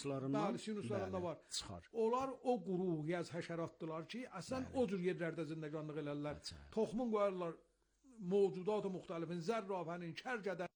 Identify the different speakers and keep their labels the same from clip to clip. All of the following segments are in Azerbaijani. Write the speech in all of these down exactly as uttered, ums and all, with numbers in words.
Speaker 1: Bəli, sinuslarında var.
Speaker 2: Çıxar.
Speaker 1: Onlar o quru yaz həşəratdılar ki, əslən o cür yerlərdə zindəganlıq elərlər. Toxumun qoyarlar mövcudat-ı müxtəlifin zərrafənin, kərgədən.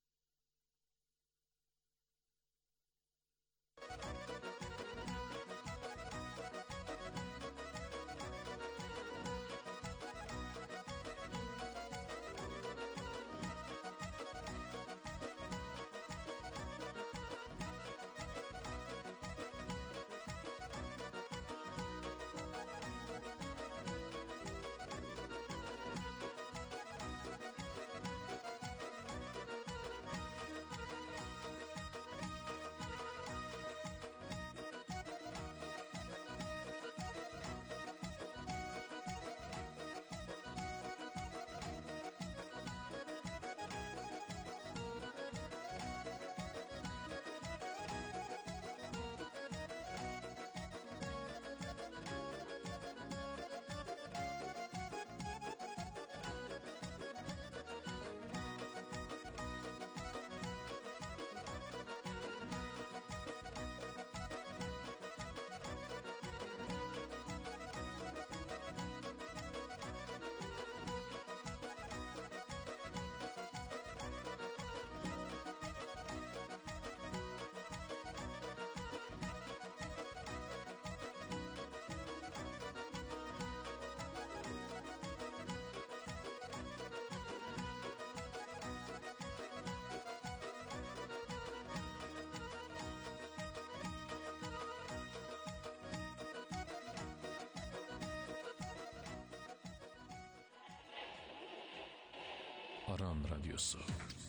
Speaker 3: Aran Radyosu.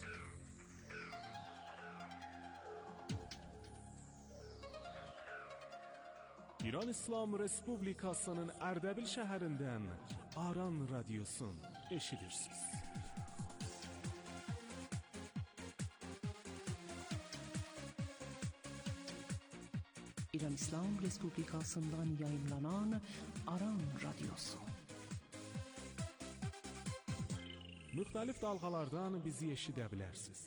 Speaker 4: İran İslam Respublikasının Ərdəbil şəhərindən Aran Radyosun eşidirsiniz.
Speaker 5: İran İslam Respublikasından yayınlanan Aran Radyosu.
Speaker 4: Müxtəlif dalğalardan bizi eşidə bilərsiniz.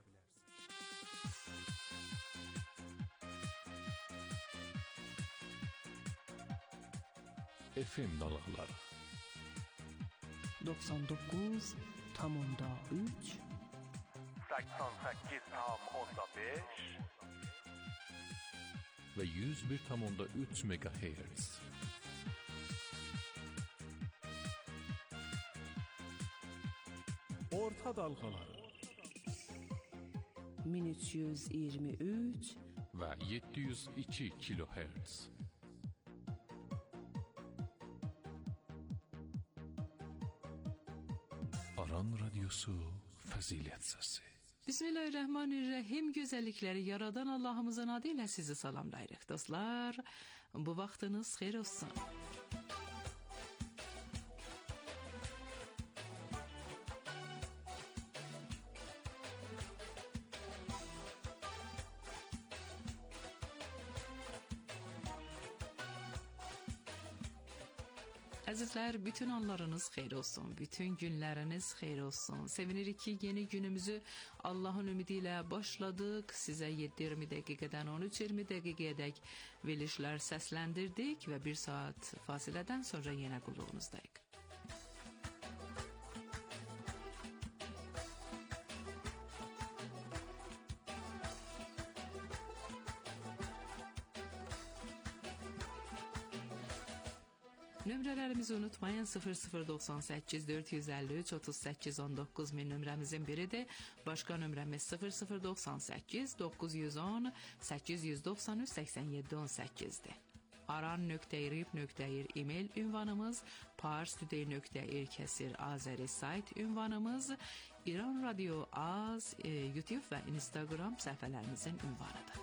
Speaker 3: F M dalğaları
Speaker 5: doksan doqquz tam onda üç
Speaker 6: səksən səkkiz tam onda beş
Speaker 3: və yüz bir tam onda üç megahertz.
Speaker 4: Orta dalğaları
Speaker 5: min üç yüz iyirmi üç
Speaker 3: və yeddi yüz iki kilohertz. Aran Radyosu Fəzilət Səsi.
Speaker 7: Bismillahirrahmanirrahim. Gözəllikləri yaradan Allahımızın adı ilə sizi salamlayırıq dostlar. Bu vaxtınız xeyir olsun. Əzizlər, bütün anlarınız xeyir olsun, bütün günləriniz xeyir olsun. Sevinirik ki, yeni günümüzü Allahın ümidi ilə başladıq. Sizə yeddi iyirmi dəqiqədən on üç iyirmi dəqiqəyədək verilişlər səsləndirdik və bir saat fasilədən sonra yenə qulluğunuzdayıq. Nömrələrimizi unutmayın. sıfır sıfır doxsan səkkiz dörd yüz əlli üç otuz səkkiz on doqquz min nömrəmizin biridir. Başqa nömrəmiz sıfır sıfır doxsan səkkiz doqquz yüz on səkkiz yüz doxsan üç səksən yeddi on səkkizdir. aran nöqtə irib nöqtə ir e-mail ünvanımız, parstoday nöqtə ir kəsir azəri sayt ünvanımız, İran Radio Az, e, YouTube və Instagram səhifələrimizin ünvanıdır.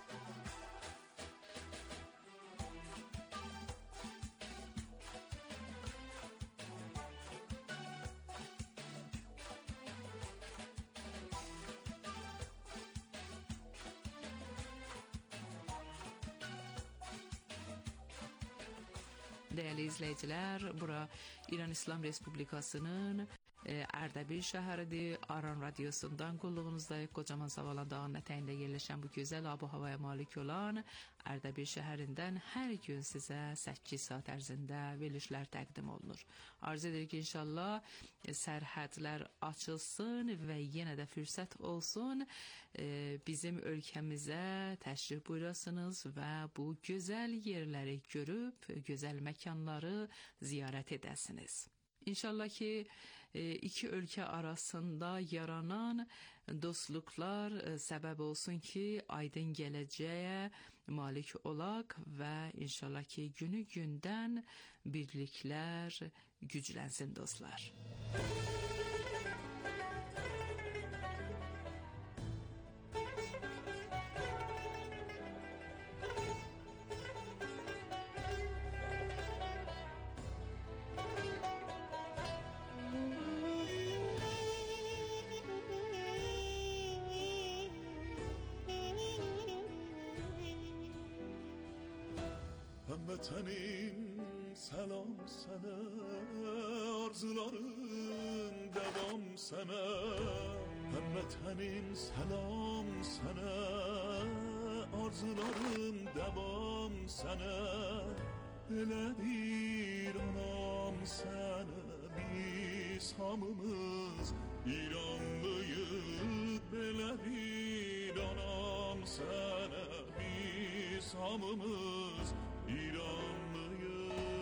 Speaker 7: Değerli izleyiciler, bura İran İslam Respublikası'nın e, Ərdəbil şəhəridir. Aran radiosundan qulluğunuzdayıq. Qocaman Savalan dağının ətəyində yerləşən bu gözəl ab-havaya malik olan Ərdəbil şəhərindən hər gün sizə səkkiz saat ərzində verilişlər təqdim olunur. Arzu edirik ki, inşallah e, sərhədlər açılsın və yenə də fürsət olsun e, bizim ölkəmizə təşrif buyurasınız və bu gözəl yerləri görüb, gözəl məkanları ziyarət edəsiniz. İnşallah ki iki ölkə arasında yaranan dostluqlar səbəb olsun ki aydın gələcəyə malik olaq və inşallah ki günü gündən birliklər güclənsin dostlar.
Speaker 2: Hamvatanim selam sana, arzularım devam sana. Hamvatanim selam sana, arzularım devam sana. Elədir anam sana, biz hamımız İranlıyıq. Elədir anam sana, biz hamımız İranlıyıq.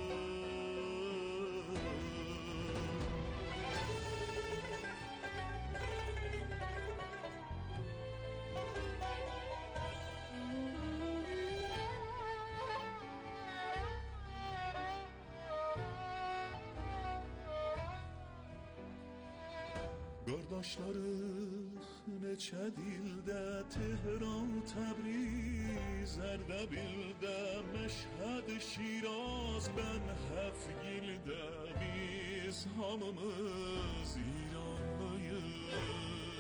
Speaker 2: Qardaşlarıq neçə dildə, Tehran, Təbriz, Ərdəbildə, Məşhəd, Şiraz, Bən, Həfgildə, biz hamımız İranlıyıq.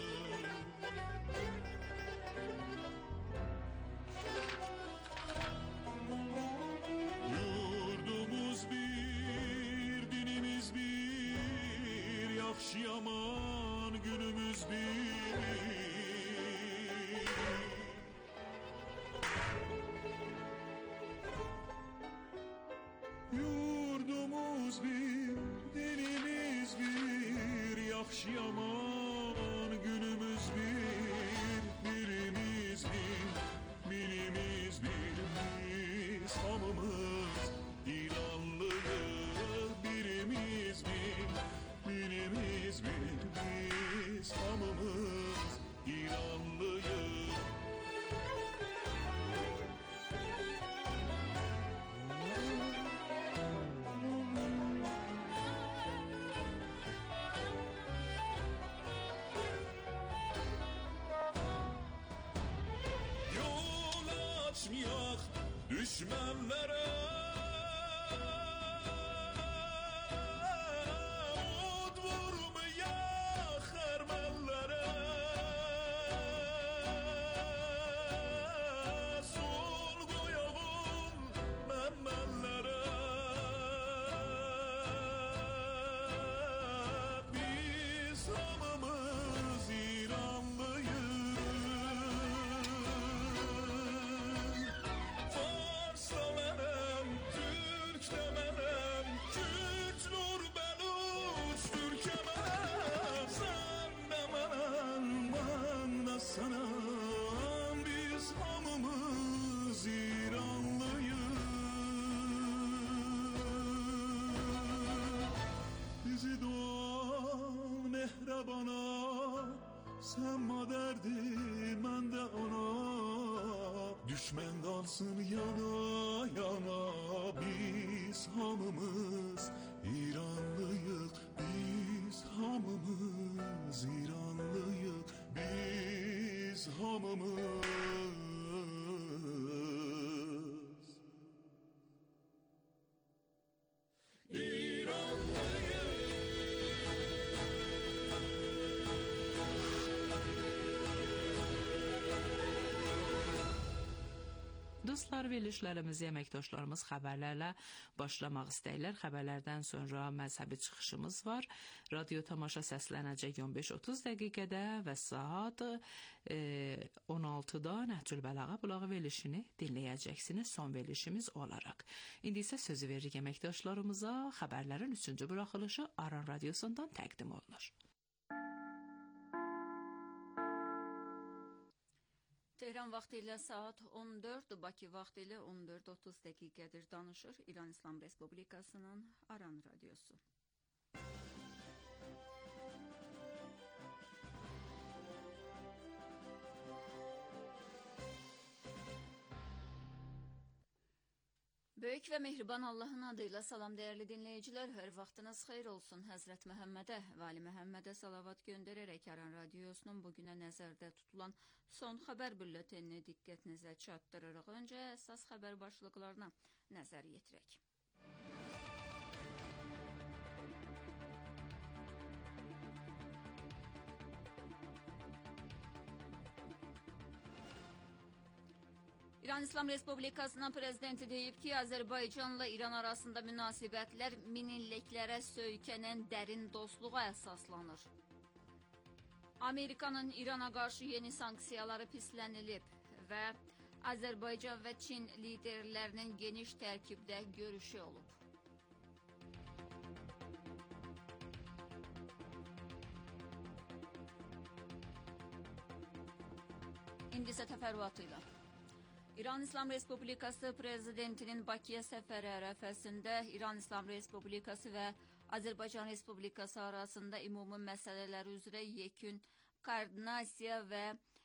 Speaker 2: Yurdumuz bir, dinimiz bir, yaxşı yaman günümüz bir. Yurdumuz bir, dinimiz bir, yaxşı yaman günümüz bir. Birimiz bir, birimiz bir, biz hamımız İranlıyıq. Birimiz bir, birimiz bir, biz hamımız İranlıyıq. Yol açmayaq düşmənlərə, od vurmayaq xərmənlərə, sol qoyağım məmmənlərə. Biz hamımız İranlıyıq. Fars da mənəm, Türk də mənəm, Kürt, Nur, Bəluç, Türkəmənəm. Sən də mənəm, mən də sənəm, biz hamımız İranlıyıq. Bizi doğan mehrabana, sen maderdir, mən də ona. Düşmən qalsın yana yana, biz hamımız İranlıyıq. Biz hamımız İranlıyıq. Biz hamımız
Speaker 7: seanslar verilişlərimizi əməkdaşlarımız xəbərlərlə başlamaq istəyirlər. Xəbərlərdən sonra məzhəbi çıxışımız var. Radio tamaşa səslənəcək on beş otuz dəqiqədə və saat e, on altıda Nəhcül Bəlağa bulağı verilişini dinləyəcəksiniz son verilişimiz olaraq. İndi isə sözü veririk əməkdaşlarımıza. Xəbərlərin üçüncü buraxılışı Aran Radiosundan təqdim olunur.
Speaker 8: Tehran vaxtı ilə saat on dörd, Bakı vaxtı ilə on dörd otuz dəqiqədir danışır İran İslam Respublikasının Aran Radiosu. Böyük və mehriban Allahın adıyla salam değerli dinleyiciler. Her vaxtınız xeyir olsun. Həzrət Məhəmmədə və Ali Məhəmmədə salavat göndərərək Aran Radiosunun bugünə nəzərdə tutulan son xəbər bülletenini diqqətinizə çatdırırıq. Öncə əsas xəbər başlıqlarına nəzər yetirək. İran İslam Respublikasının prezidenti deyib ki, Azərbaycanla İran arasında münasibətlər minilliklərə söykənən dərin dostluğa əsaslanır. Amerikanın İrana qarşı yeni sanksiyaları pislənilib və Azərbaycan və Çin liderlərinin geniş tərkibdə görüşü olub. İndi isə təfərrüatıyla. İran İslam Respublikası prezidentinin Bakıya səfəri ərəfəsində İran İslam Respublikası və Azərbaycan Respublikası arasında ümumi məsələlər üzrə yekun koordinasiya və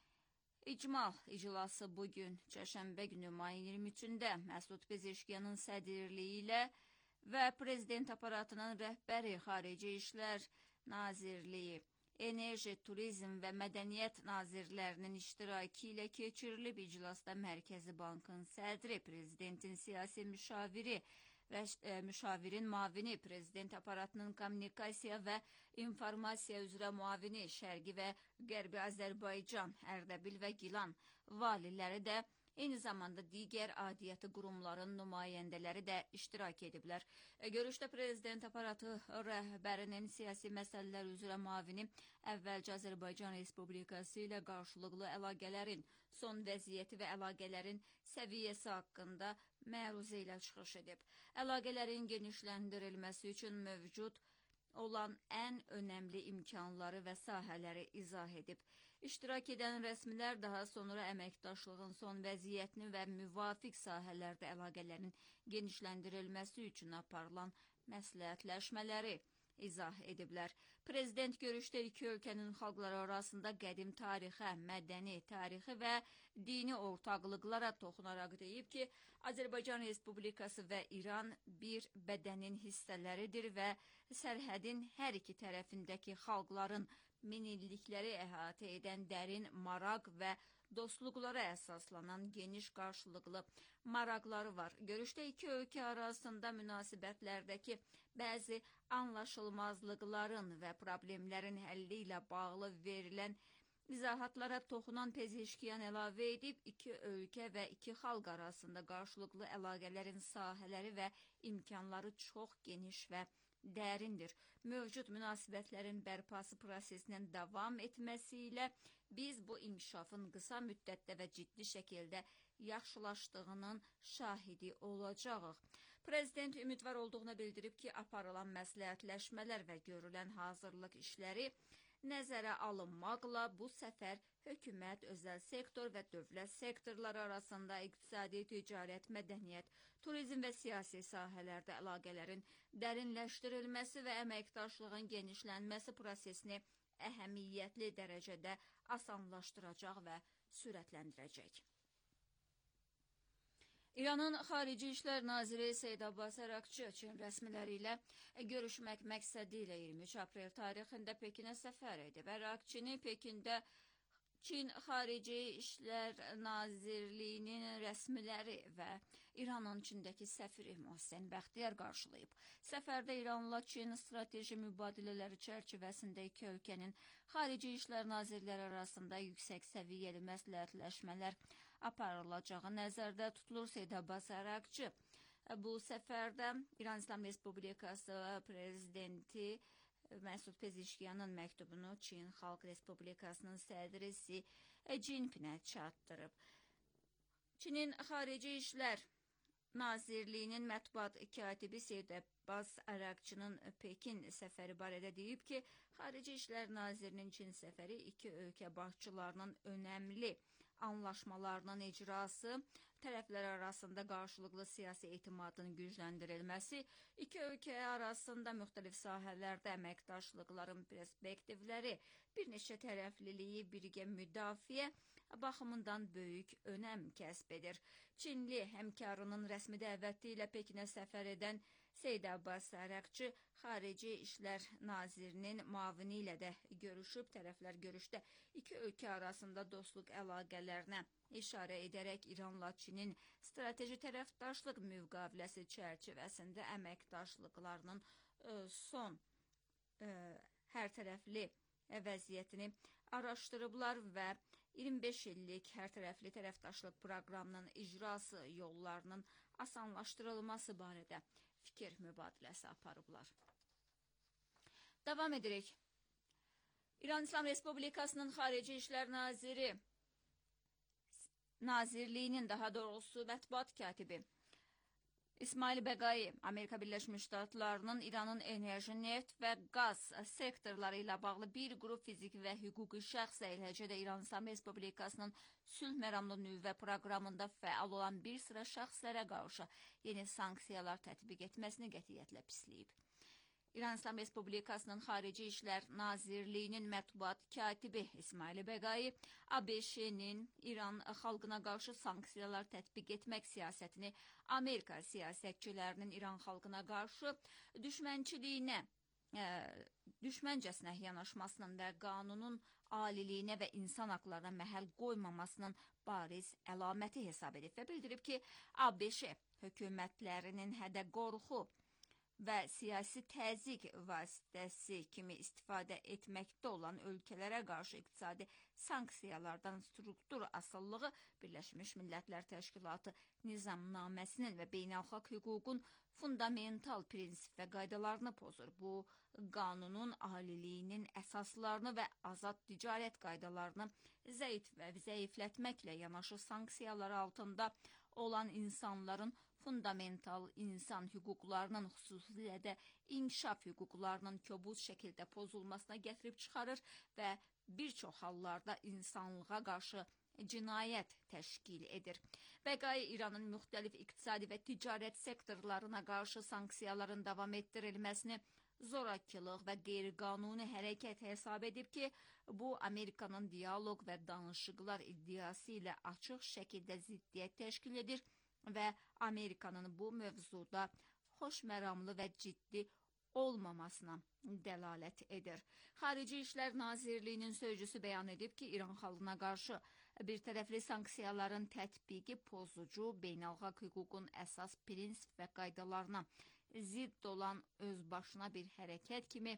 Speaker 8: icmal iclası bugün çərşənbə günü mayın iyirmi üçündə Məsud Pezeşkiyanın sədrliyi ilə və prezident aparatının rəhbəri Xarici İşlər Nazirliyi, Enerji, Turizm və Mədəniyyət nazirlərinin iştirakı ilə keçirilib. İclasda Mərkəzi Bankın sədri, prezidentin siyasi müşaviri və e, müşavirin mavini, prezident aparatının kommunikasiya və informasiya üzrə muavini, Şərqi və Qərbi Azərbaycan, Ərdəbil və Gilan valiləri də eyni zamanda digər adiyyəti qurumların nümayəndələri də iştirak ediblər. Görüşdə prezident aparatı rəhbərinin siyasi məsələlər üzrə mavini əvvəlcə Azərbaycan Respublikası ilə qarşılıqlı əlaqələrin son vəziyyəti və əlaqələrin səviyyəsi haqqında məruzə ilə çıxış edib. Əlaqələrin genişləndirilməsi üçün mövcud olan ən önəmli imkanları və sahələri izah edib. İştirak edən rəsmilər daha sonra əməkdaşlığın son vəziyyətini və müvafiq sahələrdə əlaqələrin genişləndirilməsi üçün aparılan məsləhətləşmələri izah ediblər. Prezident görüşdə iki ölkənin xalqları arasında qədim tarixə, mədəni, tarixi və dini ortaqlıqlara toxunaraq deyib ki, Azərbaycan Respublikası və İran bir bədənin hissələridir və sərhədin hər iki tərəfindəki xalqların minillikləri əhatə edən dərin maraq və dostluqlara əsaslanan geniş qarşılıqlı maraqları var. Görüşdə iki ölkə arasında münasibətlərdəki bəzi anlaşılmazlıqların və problemlərin həlli ilə bağlı verilən izahatlara toxunan Pezeşkiyan əlavə edib, iki ölkə və iki xalq arasında qarşılıqlı əlaqələrin sahələri və imkanları çox geniş və dərindir. Mövcud münasibətlərin bərpası prosesinin davam etməsi ilə biz bu inkişafın qısa müddətdə və ciddi şəkildə yaxşılaşdığının şahidi olacağıq. Prezident ümidvar olduğunu bildirib ki, aparılan məsləhətləşmələr və görülən hazırlıq işləri nəzərə alınmaqla bu səfər hökumət, özəl sektor və dövlət sektorları arasında iqtisadi, ticarət, mədəniyyət, turizm və siyasi sahələrdə əlaqələrin dərinləşdirilməsi və əməkdaşlığın genişlənməsi prosesini əhəmiyyətli dərəcədə asanlaşdıracaq və sürətləndirəcək. İranın Xarici İşlər Naziri Seyid Abbas Ərakçı Çin rəsmiləri ilə görüşmək məqsədi ilə iyirmi üç aprel tarixində Pekinə səfər edib. Ərakçını Pekində Çin Xarici İşlər Nazirliyinin rəsmiləri və İranın Çindəki səfiri Mohsen Bəxtiyar qarşılayıb. Səfərdə İranla Çin strateji mübadilələri çərçivəsində iki ölkənin Xarici İşlər Nazirləri arasında yüksək səviyyəli məsləhətləşmələr aparılacağı nəzərdə tutulur. Seyid Abbas Arakçı bu səfərdə İran İslam Respublikası prezidenti Məsud Pezişkiyanın məktubunu Çin Xalq Respublikasının sədri Si Jinpingə çatdırıb. Çinin Xarici İşlər Nazirliyinin mətbuat katibi Seyid Abbas Arakçının Pekin səfəri barədə deyib ki, Xarici İşlər Nazirinin Çin səfəri iki ölkə başçılarının önəmli anlaşmalarının icrası, tərəflər arasında qarşılıqlı siyasi etimadın gücləndirilməsi, iki ölkə arasında müxtəlif sahələrdə əməkdaşlıqların perspektivləri, bir neçə tərəfliliyi birgə müdafiə baxımından böyük önəm kəsb edir. Çinli həmkarının rəsmi dəvəti ilə Pekinə səfər edən Seyid Abbas Arakçı Xarici İşlər Nazirinin müavini ilə də görüşüb. Tərəflər görüşdə iki ölkə arasında dostluq əlaqələrinə işarə edərək İranla Çinin strateji tərəfdaşlıq müqaviləsi çərçivəsində əməkdaşlıqlarının son hər tərəfli vəziyyətini araşdırıblar və iyirmi beş illik hər tərəfli tərəfdaşlıq proqramının icrası yollarının asanlaşdırılması barədə fikir mübadiləsi aparıblar. Davam edirik. İran İslam Respublikasının Xarici İşlər Naziri Nazirliyinin daha doğrusu mətbuat katibi İsmail Bəqai, Amerika Birləşmiş Ştatlarının İranın enerji, neft və qaz sektorları ilə bağlı bir qrup fiziki və hüquqi şəxs, eləcə də İran İslam Respublikasının sülh məramlı nüvə proqramında fəal olan bir sıra şəxslərə qarşı yeni sanksiyalar tətbiq etməsini qətiyyətlə pisləyib. İran İslam Respublikasının Xarici İşlər Nazirliyinin mətbuat katibi İsmail Bəqai, ABŞ-nin İran xalqına qarşı sanksiyalar tətbiq etmək siyasətini Amerika siyasətçilərinin İran xalqına qarşı düşmənçiliyinə, e, düşməncəsinə yanaşmasının və qanunun aliliyinə və insan haqlarına məhəl qoymamasının bariz əlaməti hesab edib və bildirib ki, ABŞ hökumətlərinin hədə qorxu və siyasi təzyiq vasitəsi kimi istifadə etməkdə olan ölkələrə qarşı iqtisadi sanksiyalardan struktur asıllığı Birləşmiş Millətlər Təşkilatı nizamnaməsinin və beynəlxalq hüququn fundamental prinsip və qaydalarını pozur. Bu, qanunun aliliyinin əsaslarını və azad ticarət qaydalarını zəif və zəiflətməklə yanaşı sanksiyalar altında olan insanların fundamental insan hüquqlarının, xüsusilə də inkişaf hüquqlarının kobud şəkildə pozulmasına gətirib çıxarır və bir çox hallarda insanlığa qarşı cinayət təşkil edir. Bəqai İranın müxtəlif iqtisadi və ticarət sektorlarına qarşı sanksiyaların davam etdirilməsini zorakılıq və qeyri-qanuni hərəkət hesab edib ki, bu Amerikanın diyaloq və danışıqlar iddiası ilə açıq şəkildə ziddiyyət təşkil edir və Amerikanın bu mövzuda xoşməramlı və ciddi olmamasına dəlalət edir. Xarici İşlər Nazirliyinin sözcüsü bəyan edib ki, İran xalqına qarşı bir tərəfli sanksiyaların tətbiqi pozucu, beynəlxalq hüququn əsas prinsip və qaydalarına zidd olan özbaşına bir hərəkət kimi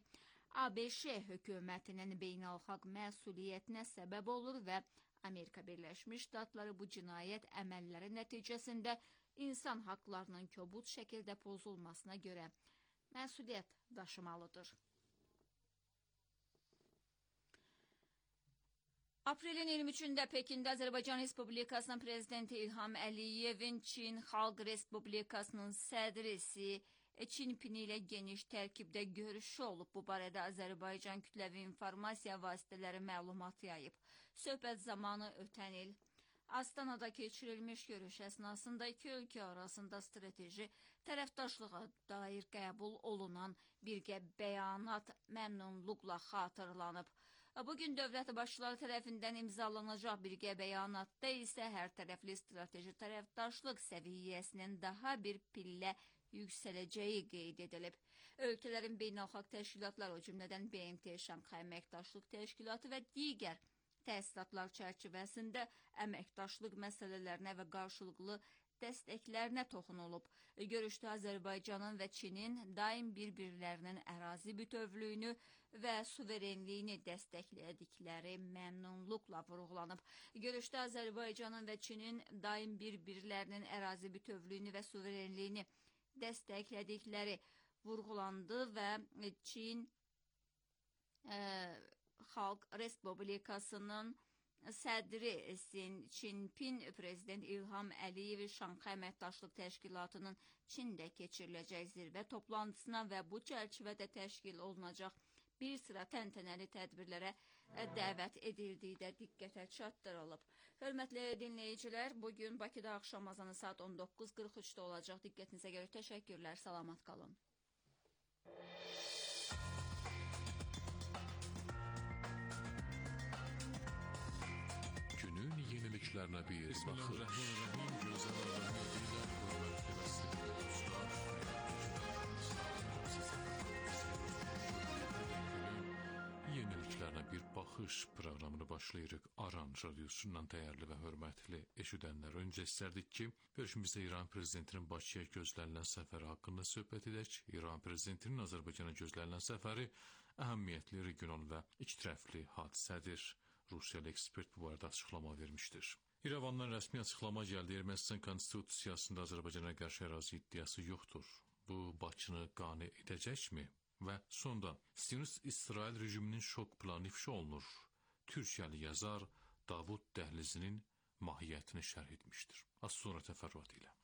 Speaker 8: ABŞ hökumətinin beynəlxalq məsuliyyətinə səbəb olur və Amerika Birləşmiş Ştatları bu cinayət əməlləri nəticəsində insan haqlarının kobud şəkildə pozulmasına görə məsuliyyət daşımalıdır. Aprelin iyirmi üçündə Pekində Azərbaycan Respublikasının prezidenti İlham Əliyevin Çin Xalq Respublikasının sədrisi Jinping ilə geniş tərkibdə görüşü olub. Bu barədə Azərbaycan kütləvi informasiya vasitələri məlumat yayıb. Söhbət zamanı ötən il Astanada keçirilmiş görüş əsnasında iki ölkə arasında strateji tərəfdaşlığa dair qəbul olunan birgə bəyanat məmnunluqla xatırlanıb. Bugün dövlət başçıları tərəfindən imzalanacaq birgə bəyanatda isə hər tərəfli strateji tərəfdaşlıq səviyyəsinin daha bir pillə yüksələcəyi qeyd edilib. Ölkələrin beynəlxalq təşkilatlar, o cümlədən B M T Şanxay Əməkdaşlıq Təşkilatı və digər təsisatlar çərçivəsində əməkdaşlıq məsələlərinə və qarşılıqlı dəstəklərinə toxunulub. Görüşdə Azərbaycanın və Çinin daim bir-birlərinin ərazi bütövlüyünü və suverenliyini dəstəklədikləri məmnunluqla vurğulanıb. Görüşdə Azərbaycanın və Çinin daim bir-birlərinin ərazi bütövlüyünü və suverenliyini dəstəklədikləri vurğulandı və Çin e, Xalq Respublikasının sədri Sin Çinpin prezident İlham Əliyev Şanxay Əməkdaşlıq Təşkilatının Çində keçiriləcək zirvə toplantısına və bu çərçivədə təşkil olunacaq bir sıra təntənəli tədbirlərə dəvət edildiyi də diqqətə çatdırılıb. Hörmətli dinləyicilər, bugün Bakıda axşam azanı saat on doqquz qırx üçdə olacaq. Diqqətinizə görə təşəkkürlər, salamat qalın.
Speaker 3: Günün yeniliklerine bir bakış. Güzel öğrenmediyle hürmetli ve sevgili dostlar. Yeniliklerine bir bakış programını başlayırıq. Aran Radyosu'ndan değerli ve hürmetli eşidənlər. Önce isterdik ki, görüşümüzde İran Prezidentinin Bakıya gözlənilən səfəri hakkında söhbət edək. İran Prezidentinin Azərbaycana gözlənilən səfəri əhəmiyyətli, regional və ikitərəfli hadisədir. Rusiyalı ekspert bu arada açıqlama vermiştir. İrəvandan rəsmi açıqlama gəldi. Ermənistan konstitusiyasında Azərbaycana qarşı ərazi iddiası yoxdur. Bu Bakını qane edəcəkmi? Və sonda Siyonist-İsrail rejiminin şok planı ifşa olunur. Türkiyəli yazar Davud Dəhlizinin mahiyyətini şərh etmiştir. Az sonra təfərrüat ilə.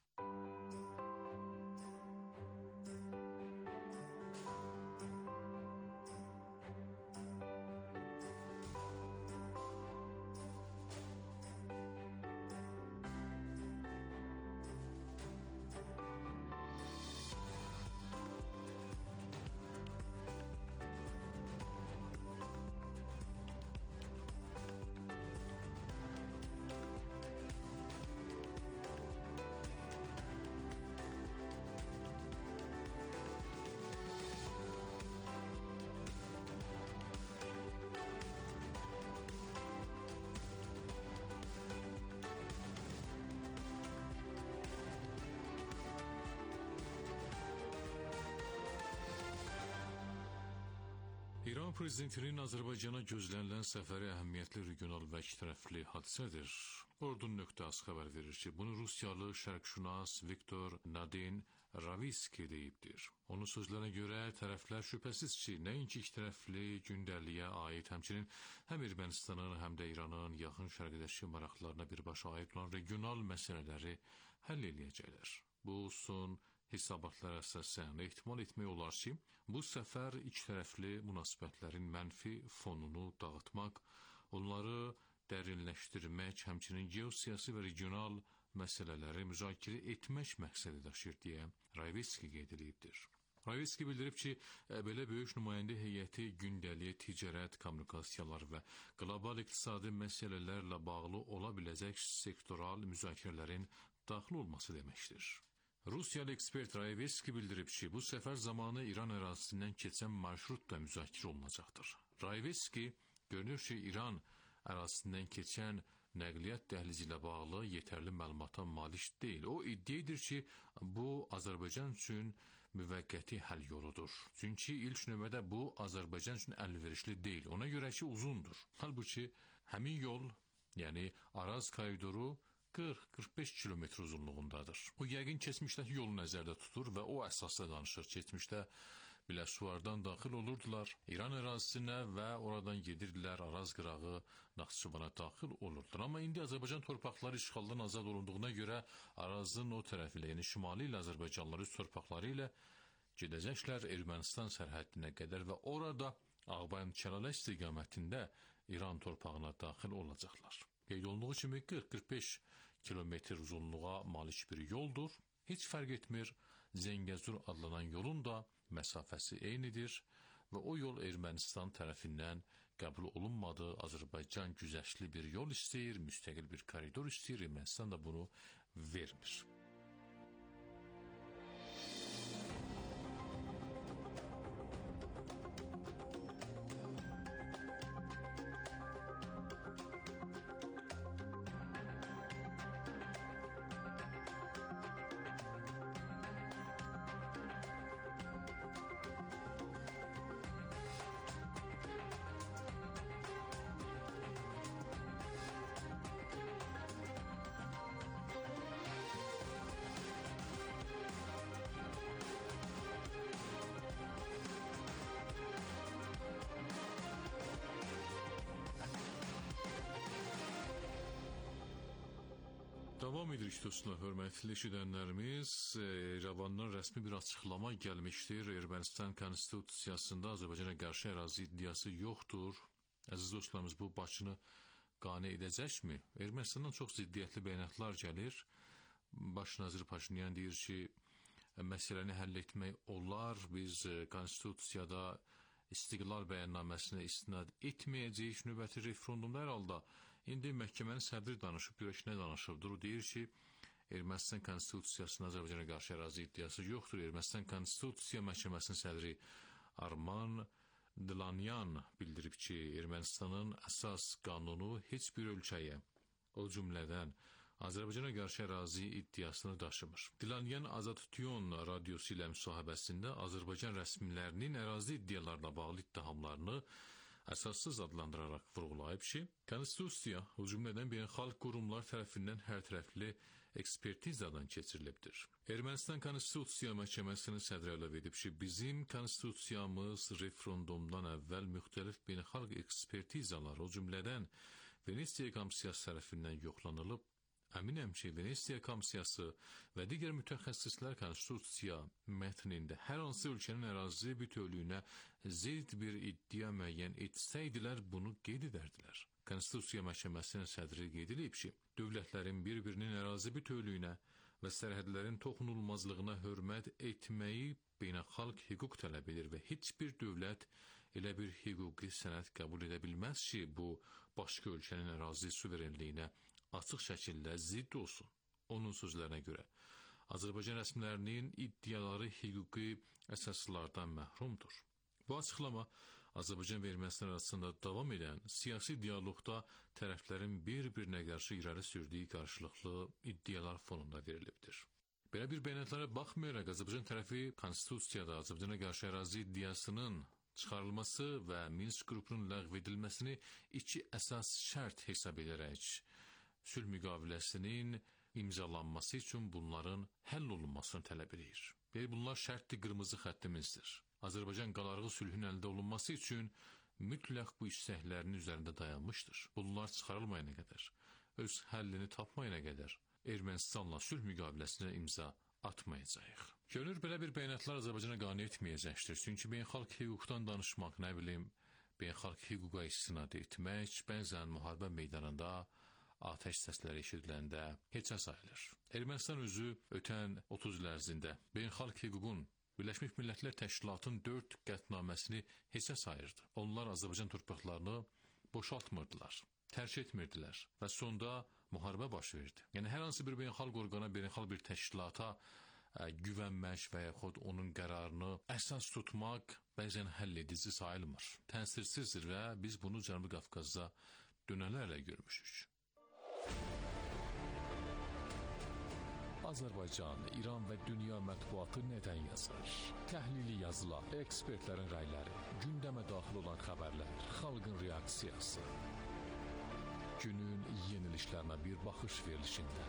Speaker 3: İran Prezidentinin Azərbaycana gözlənilən səfəri əhəmiyyətli regional və ikitərəfli hadisədir. Ordun nöqtəsi xəbər verir ki, bunu Rusiyalı şərqşünas Viktor Nadin Raviski deyibdir. Onun sözlərinə görə tərəflər şübhəsiz ki, nəinki ikitərəfli gündəliyə aid, həmçinin həm Ermənistanın, həm də İranın yaxın şərqdəki maraqlarına birbaşa aid olan regional məsələləri həll eləyəcəklər. Bu son hesabatlara əsasən ehtimal etmək olar ki, bu səfər ikitərəfli münasibətlərin mənfi fonunu dağıtmaq, onları dərinləşdirmək, həmçinin geosiyasi və regional məsələləri müzakirə etmək məqsədi daşıyır deyə Raviski qeyd edibdir. Raviski bildirib ki, belə böyük nümayəndə heyəti gündəlik ticarət, kommunikasiyalar və qlobal iqtisadi məsələlərlə bağlı ola biləcək sektoral müzakirələrin daxil olması deməkdir. Rusiyalı ekspert Raviski bildirib ki, bu səfər zamanı İran ərazisindən keçən marşrut da müzakirə olunacaqdır. Raviski görünür ki, İran ərazisindən keçən nəqliyyat dəhlizi ilə bağlı yetərli məlumata malik deyil. O iddia edir ki, bu Azərbaycan üçün müvəqqəti həll yoludur. Çünki ilk növbədə bu Azərbaycan üçün əlverişli deyil. Ona görə ki, uzundur. Halbuki həmin yol, yəni Araz koridoru qırx qırx beş kilometr uzunluğundadır. O yəqin keçmişdəki yolu nəzərdə tutur və o əsasda danışır. Keçmişdə Biləsuvardan daxil olurdular İran ərazisinə və oradan gedirdilər Araz qırağı, Naxçıvana daxil olurdular. Amma indi Azərbaycan torpaqları işğaldan azad olunduğuna görə Arazın o tərəfi ilə, yəni şimali ilə Azərbaycanlılar öz torpaqları ilə gedəcəklər Ermənistan sərhəddinə qədər və orada Ağbayan-Kəlala istiqamətində İran torpağına daxil olacaqlar. Qeyd olunduğu kimi qırx qırx beş kilometr uzunluğa malik bir yoldur. Heç fərq etmir, Zəngəzur adlanan yolun da məsafəsi eynidir və o yol Ermənistan tərəfindən qəbul olunmadı. Azərbaycan güzəştli bir yol istəyir, müstəqil bir koridor istəyir, Ermənistan da bunu vermir. Davam edirik dostlar, hörmətli eşidənlərimiz. İrəvandan rəsmi bir açıqlama gəlmişdir. Ermənistan konstitusiyasında Azərbaycana qarşı ərazi iddiası yoxdur. Əziz dostlarımız, bu Bakını qane edəcəkmi? Ermənistandan çox ziddiyyətli bəyanatlar gəlir. Baş nazir Paşinyan deyir ki, məsələni həll etmək olar. Biz konstitusiyada istiqlal bəyannaməsinə istinad etməyəcəyik. Növbəti referendumda hər halda İndi məhkəmənin sədri danışıb, görək nə danışıbdır. O deyir ki, Ermənistan konstitusiyasında Azərbaycana qarşı ərazi iddiası yoxdur. Ermənistan konstitusiya məhkəməsinin sədri Arman Dilanyan bildirib ki, Ermənistanın əsas qanunu heç bir ölkəyə, o cümlədən Azərbaycana qarşı ərazi iddiasını daşımır. Dilanyan Azadtyon radiosu ilə müsahibəsində Azərbaycan rəsmilərinin ərazi iddialarla bağlı ittihamlarını əsassız adlandıraraq vurğulayıb ki, konstitusiya, o cümlədən beynəlxalq qurumlar tərəfindən hər tərəfli ekspertizadan keçirilibdir. Ermənistan Konstitusiya Məhkəməsinin sədri əlavə edib ki, bizim konstitusiyamız referendumdan əvvəl müxtəlif beynəlxalq ekspertizalar, o cümlədən Venesiya Komissiyası tərəfindən yoxlanılıb. Əminəm ki, Venesiya Komissiyası və digər mütəxəssislər konstitusiya mətnində hər hansı ölkənin ərazi bütövlüyünə zidd bir iddia müəyyən etsəydilər, bunu qeyd edərdilər. Konstitusiya Məhkəməsinin sədri qeyd edib ki, dövlətlərin bir-birinin ərazi bütövlüyünə və sərhədlərin toxunulmazlığına hörmət etməyi beynəlxalq hüquq tələb edir və heç bir dövlət elə bir hüquqi sənəd qəbul edə bilməz ki, bu başqa ölkənin ərazi suverenliyinə açıq şəkildə zidd olsun. Onun sözlərinə görə, Azərbaycan rəsmilərinin iddiaları hüquqi əsaslardan məhrumdur. Bu açıqlama Azərbaycan və Ermənistan arasında davam edən siyasi dialoqda tərəflərin bir-birinə qarşı irəli sürdüyü qarşılıqlı iddialar fonunda verilibdir. Belə bir bəyanatlara baxmayaraq, Azərbaycan tərəfi konstitusiyada Azərbaycana qarşı ərazi iddiasının çıxarılması və Minsk qrupunun ləğv edilməsini iki əsas şərt hesab edərək, sülh müqaviləsinin imzalanması üçün bunların həll olunmasını tələb edir. Və bunlar şərtli qırmızı xəttimizdir. Azərbaycan qalarğı sülhün əldə olunması üçün mütləq bu istəklərinin üzərində dayanmışdır. Bunlar çıxarılmayana qədər, öz həllini tapmayana qədər Ermənistanla sülh müqaviləsinə imza atmayacağıq. Görünür, belə bir bəyanatlar Azərbaycana qane etməyəcəkdir. Çünki beynəlxalq hüquqdan danışmaq, nə bilim, beynəlxalq hüquqa istinad etmək, bəzən müharibə meydanında atəş səsləri eşidiləndə heçə sayılır. Ermənistan özü ötən otuz il ərzində beynəlxalq hüququn, Birləşmiş Millətlər Təşkilatının dörd qətnaməsini heçə sayırdı. Onlar Azərbaycan torpaqlarını boşaltmırdılar, tərk etmirdilər və sonda müharibə baş verdi. Yəni, hər hansı bir beynəlxalq orqana, beynəlxalq bir təşkilata ə, güvənmək və yaxud onun qərarını əsas tutmaq bəzən həll edici sayılmır. Təsirsizdir və biz bunu Cənubi Qafqazda dönələrlə görmüşük.
Speaker 9: Azərbaycan, İran və dünya mətbuatı nədən yazır? Təhlili yazılar, ekspertlərin rəyləri, gündəmə daxil olan xəbərlər, xalqın reaksiyası. Günün yenilişlərinə bir baxış verilişində.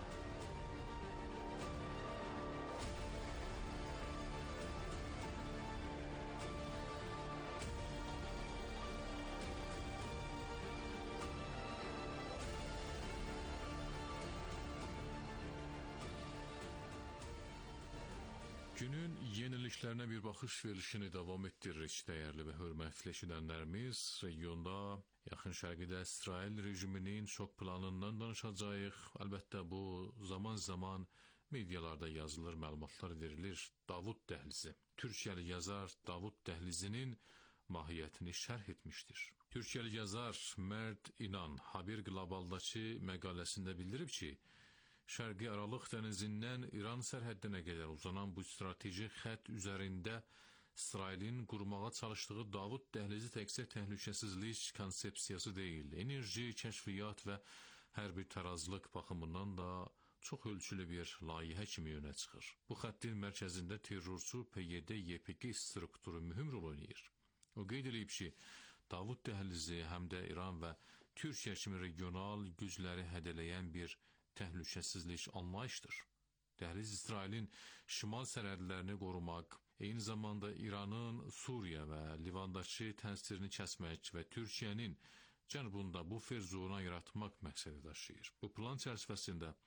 Speaker 3: Günün yenilişlərinə bir baxış verilişini davam etdiririk, dəyərli və hörmətli eşidənlərimiz. Regionda, yaxın şərqdə İsrail rejiminin şok planından danışacağıq. Əlbəttə, bu zaman-zaman medialarda yazılır, məlumatlar verilir. Davud dəhlizi. Türkiyəli yazar Davud dəhlizinin mahiyyətini şərh etmişdir. Türkiyəli yazar Mərd İnan Haber Qlobaldakı məqaləsində bildirib ki, Şərqi Aralıq dənizindən İran sərhəddinə qədər uzanan bu strateji xətt üzərində İsrailin qurmağa çalışdığı Davud dəhlizi təkcə təhlükəsizlik konsepsiyası deyil, enerji, kəşfiyyat və hər bir tarazlıq baxımından da çox ölçülü bir layihə kimi önə çıxır. Bu xəttin mərkəzində terrorçu P Y D Y P G strukturu mühüm rol oynayır. O qeyd edib ki, Davud dəhlizi həm də İran və Türkiyə kimi regional gücləri hədələyən bir təhlükəsizlik anlayışdır. Dəhliz İsrailin şimal sərhədlərini qorumaq, eyni zamanda İranın Suriya və Livandakı təsirini kəsmək və Türkiyənin cənubunda bufer zona yaratmaq məqsədi daşıyır. Bu plan çərçivəsində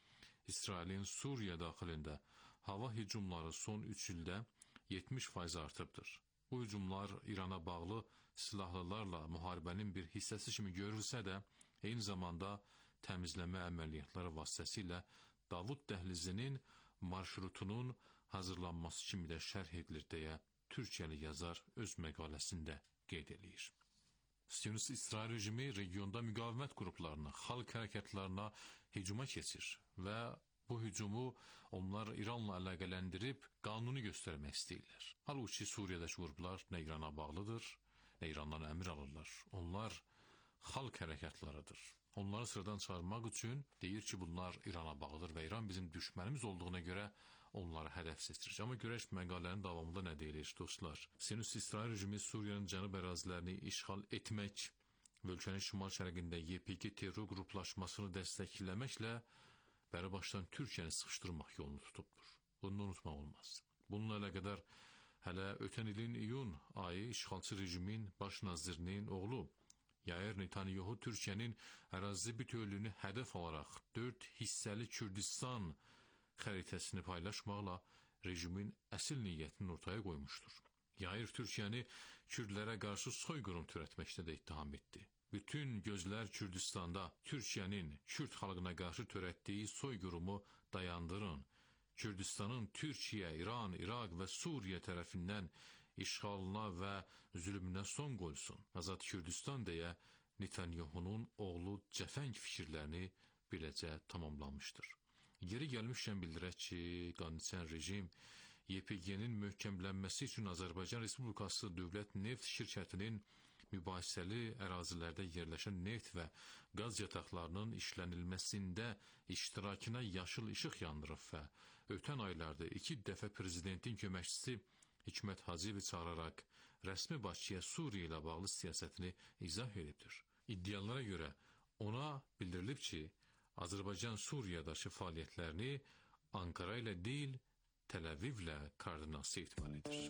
Speaker 3: İsrailin Suriye daxilində hava hücumları son üç ildə yetmiş faiz artıbdır. Bu hücumlar İrana bağlı silahlılarla müharibənin bir hissəsi kimi görülsə də, eyni zamanda təmizləmə əməliyyatları vasitəsilə Davud dəhlizinin marşrutunun hazırlanması kimi də şərh edilir deyə Türkiyəli yazar öz məqaləsində qeyd edir. Siyonist İsrail rejimi regionda müqavimət qruplarına, xalq hərəkətlərine hücuma keçir və bu hücumu onlar İranla əlaqələndirib qanuni göstərmək istəyirlər. Halbuki Suriyədəki qruplar nə İrana bağlıdır, nə İrandan əmir alırlar. Onlar xalq hərəkətləridir. Onları sıradan çıxarmaq üçün deyir ki, bunlar İrana bağlıdır və İran bizim düşmənimiz olduğuna görə onları hədəf seçirir. Amma görək məqalənin davamında nə deyilir dostlar? Siyonist İsrail rejimi Suriyanın cənub ərazilərini işğal etmək və ölkənin şimal şərqində Y P G terror qruplaşmasını dəstəkləməklə bəri başdan Türkiyəni sıxışdırmaq yolunu tutubdur. Bunu unutmaq olmaz. Bununla əlaqədar hələ ötən ilin iyun ayı işğalçı rejimin baş nazirinin oğlu Yair Netanyahu Türkiyənin ərazi bütövlüyünü hədəf alaraq dörd hissəli Kürdistan xəritəsini paylaşmaqla rejimin əsl niyyətini ortaya qoymuşdur. Yair Türkiyəni Kürdlərə qarşı soyqırım törətməkdə də ittiham etdi. Bütün gözlər Kürdistanda Türkiyənin Kürd xalqına qarşı törətdiyi soyqırımı dayandırın. Kürdistanın Türkiyə, İran, İraq və Suriyə tərəfindən işğalına və zülmünə son qoysun. Azad Kürdistan deyə Netanyahunun oğlu cəfəng fikirlərini beləcə tamamlamışdır. Geri gəlmişkən bildirək ki, qandiçən rejim Y P G-nin möhkəmlənməsi üçün Azərbaycan Respublikası Dövlət Neft Şirkətinin mübahisəli ərazilərdə yerləşən neft və qaz yataqlarının işlənilməsində iştirakına yaşıl işıq yandırıb və ötən aylarda iki dəfə prezidentin köməkçisi Hikmət Hacıyevi çağıraraq rəsmi Bakıya Suriya ilə bağlı siyasətini izah edibdir. İddialara görə ona bildirilib ki, Azərbaycan Suriyadakı fəaliyyətlərini Ankara ilə deyil, Təl-Əvivlə koordinasiya etməlidir.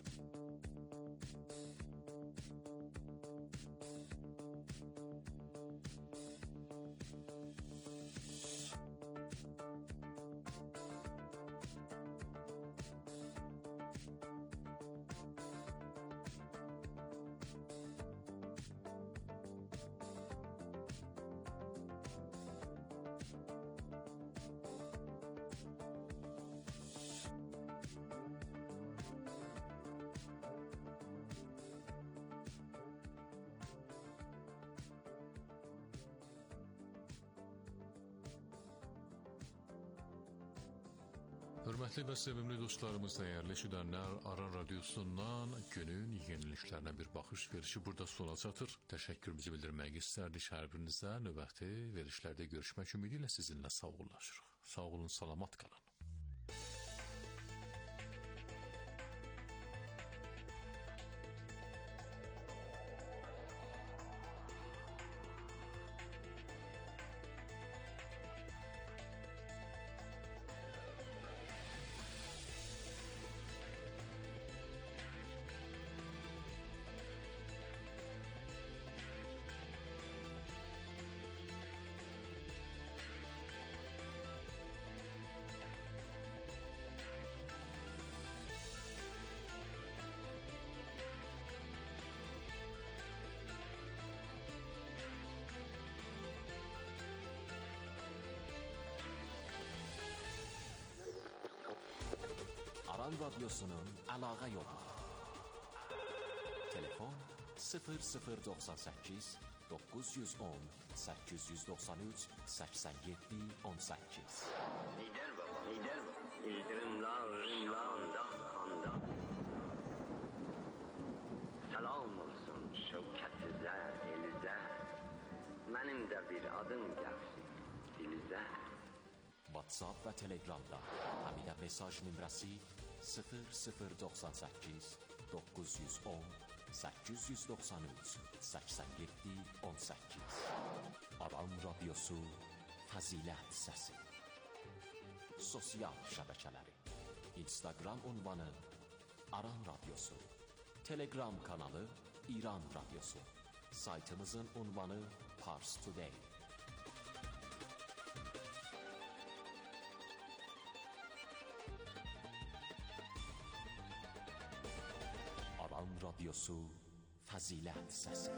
Speaker 3: Hörmətli və sevimli dostlarımız, dəyərli eşidənlər, Aran Radiosundan günün yeniliklərinə bir baxış verişi burada sona çatır. Təşəkkürümüzü bildirmək istərdik hər birinizə. Növbəti verişlərdə görüşmək ümidi ilə sizinlə sağollaşırıq. Sağ olun, salamat qalın.
Speaker 10: Aran Radyosu'nun əlaqə yolu. Telefon sıfır sıfır doxsan səkkiz doqquz yüz on səkkiz yüz doxsan üç səksən yeddi on səkkiz.
Speaker 11: Lider baba, lider baba. İldırımlar, rımlarında, xanda. Salam olsun şevkətizə, elizə. Mənim də bir adım gəlsin, dilizə.
Speaker 10: WhatsApp və Telegramda həmidə mesaj nömrəsi sıfır sıfır doxsan səkkiz doqquz yüz on səkkiz yüz doxsan üç səksən yeddi on səkkiz. Aran Radyosu, Fəzilət Səsi. Sosial şəbəkələri: Instagram ünvanı Aran Radyosu, Telegram kanalı İran Radyosu, saytımızın ünvanı Pars Today. Radyosu Fəzilət Səsi.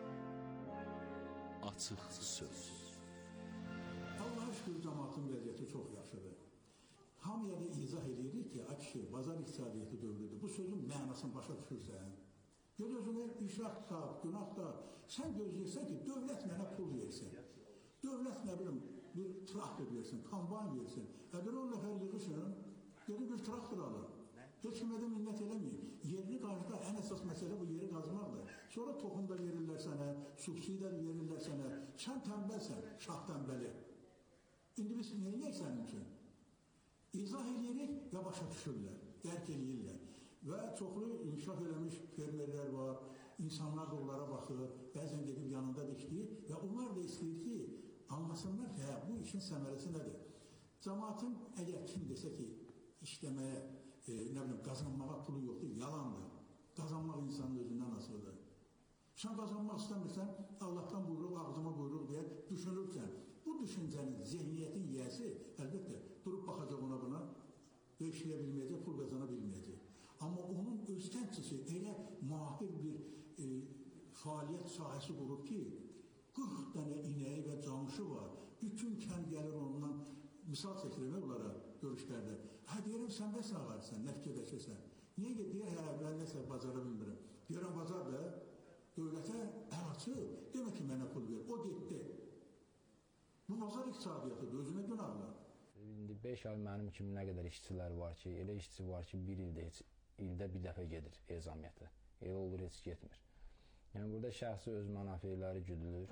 Speaker 10: Açıq söz.
Speaker 12: Allah'a şükür cəmaatın vəziyyəti çox yaxşıdır. Hamıya da izah edirik ki, akışı, bazar iqtisadiyyatı dövrüdür. Bu sözün mənasını başa düşürsən. Göz özünə işraq tap, günah tap. Sən gözləyirsən ki, dövlət mənə pul versin. Dövlət nə bilim, bir traktor versin, kombayn versin. Əgər on nəfər yığışın, gedin bir traktor alın. Heç kimə də minnət eləməyin. Yerini qazda ən əsas məsələ bu yeri qazmaqdır. Sonra toxum da verirlər sənə, subsidi də verirlər sənə. Sən tənbəlsən, şah tənbəli. İndi biz neyək sənin üçün? İzah edirik və başa düşürlər, dərk edirlər. Və çoxlu inkişaf eləmiş fermerlər var, insanlar da onlara baxır, bəzən gedib yanında dikdir və onlar da istəyir ki, anlasınlar ki, hə, bu işin səmərəsi nədir? Cəmaatın əgər kim desə ki, işləməyə, e, nə bilim, qazanmağa pulu yoxdur, yalandır. Qazanmaq insanın özündən asılıdır. Sən qazanmaq istəmirsən, Allahdan buyruq, ağzıma buyruq deyə düşünürsən. Bu düşüncənin, zehniyyətin yiyəsi əlbəttə durub baxacaq ona buna və işləyə bilməyəcək, pul qazana bilməyəcək. Amma onun öz kəndçisi elə mahir bir e, fəaliyyət sahəsi qurub ki, qırx dənə inəyi və camışı var. Bütün kənd gəlir ondan, misal çəkirəm onlara görüşlərdə. Hə, deyirəm, sən bəs ağarsan, nə fikirləşirsən? Niyə ki, deyir, hə, mən nəsə bacara bilmirəm. Deyirəm, bazar da dövlətə əl açıb, demək ki, mənə pul ver, o getdi. Bu bazar iqtisadiyyatıdır, özünə günahlar.
Speaker 13: İndi beş ay mənim kimi nə qədər işçilər var ki, elə işçi var ki, bir ildə, heç, ildə bir dəfə gedir ezamiyyətə. Elə olur, heç getmir. Yəni, burada şəxsi öz mənafeyləri güdülür.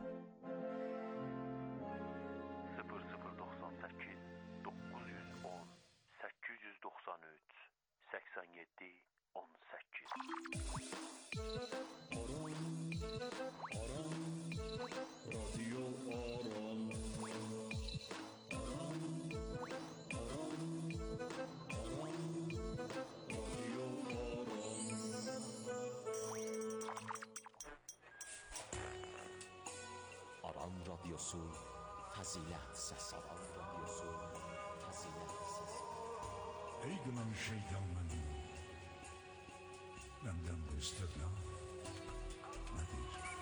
Speaker 6: sıfır sıfır doxsan səkkiz doqquz yüz on səkkiz yüz doxsan üç səksən yeddi on səkkiz.
Speaker 2: Aram, radyo aram. Aram, aram, aram, radyo aram.
Speaker 10: Aran Radyosu Fəzilət Səsi. Aran Radyosu Fəzilət Səsi.
Speaker 2: Ey qınan şeytan mənim, məndən bu istədna nədir?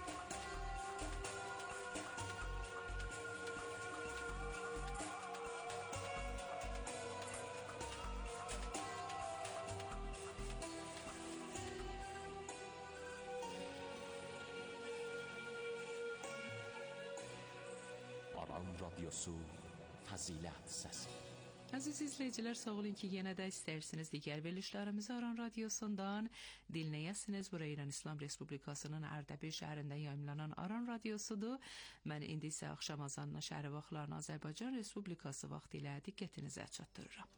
Speaker 10: Aran Radyosu Fəzilət Səsi.
Speaker 7: Əziz izləyicilər, sağ olun ki, yenə də istərsiniz digər verilişlərimizi Aran Radyosundan dinləyəsiniz. Bura İran İslam Respublikasının Ərdəbil şəhərində yayımlanan Aran Radyosudur. Mən indi isə axşam azanına şəhəri vaxtlarına Azərbaycan Respublikası vaxtı ilə diqqətinizə çatdırıram.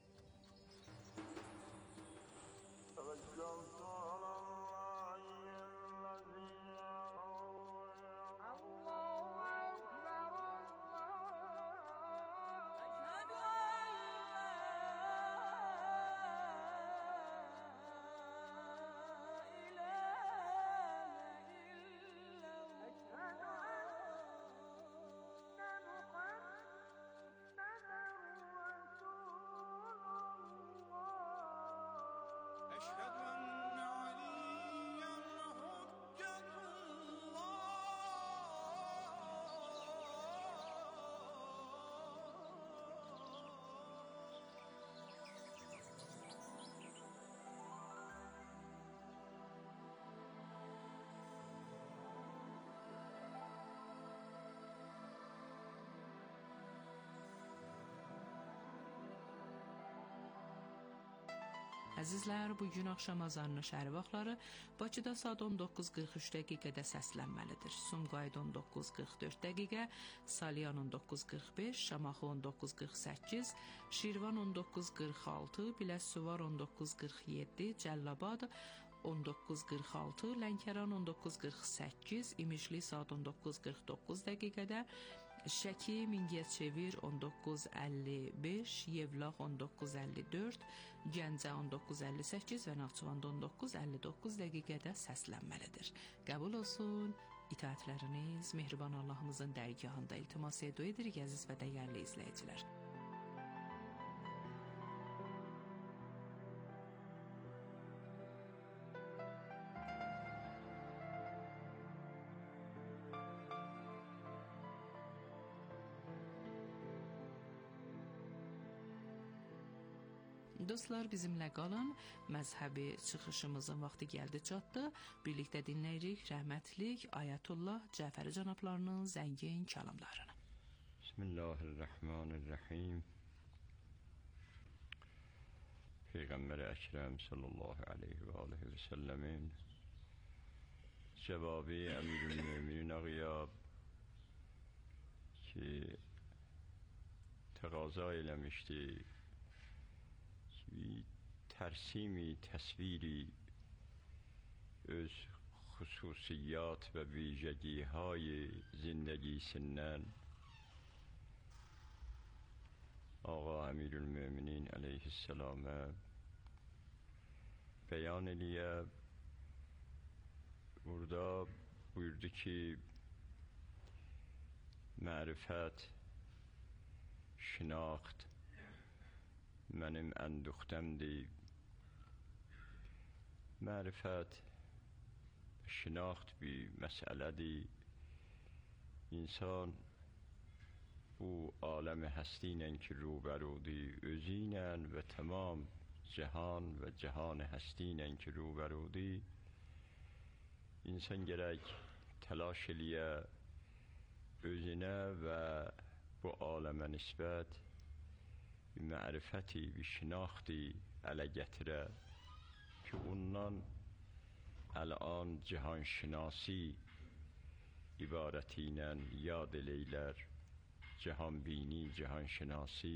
Speaker 7: Əzizlər, bugün axşam azanının şəhəri vaxtları Bakıda saat on doqquz qırx üç dəqiqədə səslənməlidir. Sumqayıt on doqquz qırx dörd dəqiqə, Salyan on doqquz qırx beş, Şamaxı on doqquz qırx səkkiz, Şirvan on doqquz qırx altı, Biləsuvar on doqquz qırx yeddi, Cəllabad on doqquz qırx altı, Lənkəran on doqquz qırx səkkiz, İmişli saat on doqquz qırx doqquz dəqiqədə, Şəki, Mingəçevir on doqquz əlli beş, Yevlax on doqquz əlli dörd, Gəncə on doqquz əlli səkkiz və Naxçıvanda on doqquz əlli doqquz dəqiqədə səslənməlidir. Qəbul olsun, itaətləriniz mehriban Allahımızın dərgahında iltimas edirik əziz və dəyərli izləyicilər. Dostlar, bizimlə qalın. Məzhəbi çıxışımızın vaxtı gəldi çatdı. Birlikdə dinləyirik rəhmətlik Ayətullah Cəfəri cənablarının zəngin kəlamlarını.
Speaker 14: Bismillahirrahmanirrahim. Peyğəmbər Əkrəm sallallahu aleyhi və aleyhi və səlləmin cevabı Əmirül-Möminin Ağıyab ki təqaza eləmişdi ki tərsimi, təsviri öz xüsusiyyat və vicəgihay zindagisindən Ağa Əmirül-Möminin əleyhisselamə bəyan eləyə. Burada buyurdu ki mərifət, şinaxt mənim ənduxtəmdir. Mərifət, şinaxt bir məsələdir. İnsan bu aləm həsti ilə ki rubərudur, özü ilə və tamam cihan və cihan həsti ilə ki rubərudur, insan gərək təlaş eləyə özünə və bu aləmə nisbət bir mərifəti, bir şinaxti ələ gətirə ki ondan ələn cihan şinasi ibarəti ilə yad eləylər, cihan bini, cihan şinasi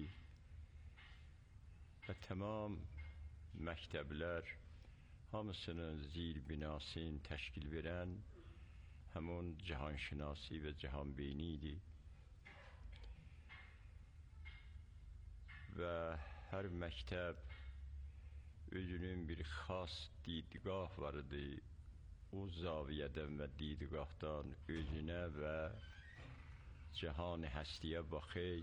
Speaker 14: və tamam məktəblər hamısının zir binasını təşkil verən həmun cihan şinasi və cihan bini idi. Və hər məktəb özünün bir xas didgah vardı. O zaviyədən və didgahdan özünə və cihan həstiyə baxır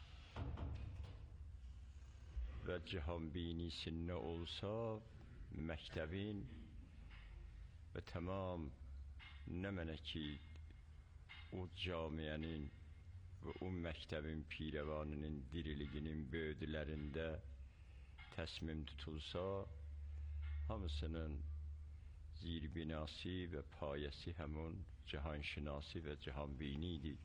Speaker 14: və cihan binisinə olsa məktəbin və tamam nə mənə ki o camiənin və o məktəbin pirəvanının diriliginin böyüdülərində təsmim tutulsa, hamısının zirbinası və payəsi həmun cihan şinasi və cihan bini idi.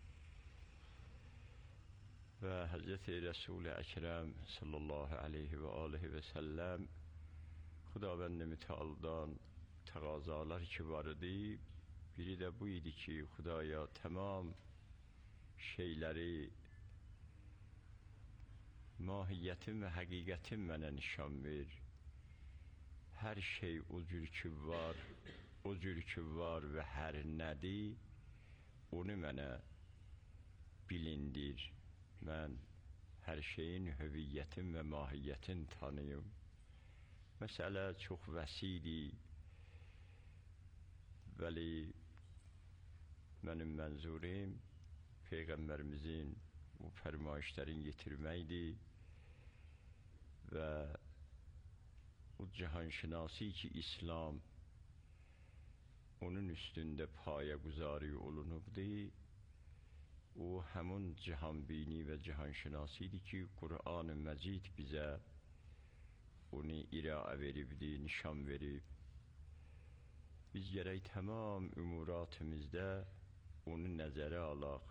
Speaker 14: Və Həzrəti Rəsul-i Əkrəm sallallahu aleyhi və aleyhi və səlləm Xudavənd-i Müteal'dan təqazalar ki var idi, biri də bu idi ki, Xudaya tamam şeyləri, mahiyyətin və həqiqətin mənə nişan ver. Hər şey o cür ki var, o cür ki var və hər nədir, onu mənə bilindir. Mən hər şeyin hüviyyətin və mahiyyətin tanıyım. Məsələ çox vəsidir, vəli mənim mənzurim Peyğəmbərimizin bu fərmayişlərini yetirməkdir və o cihanşinasi ki İslam onun üstündə payə quzari olunubdur, o həmun cihanbini və cihanşinasidir ki Qur'an-ı Məcid bizə onu iraə veribdir, nişan verib. Biz gərək tamam ümuratımızda onu nəzərə alaq.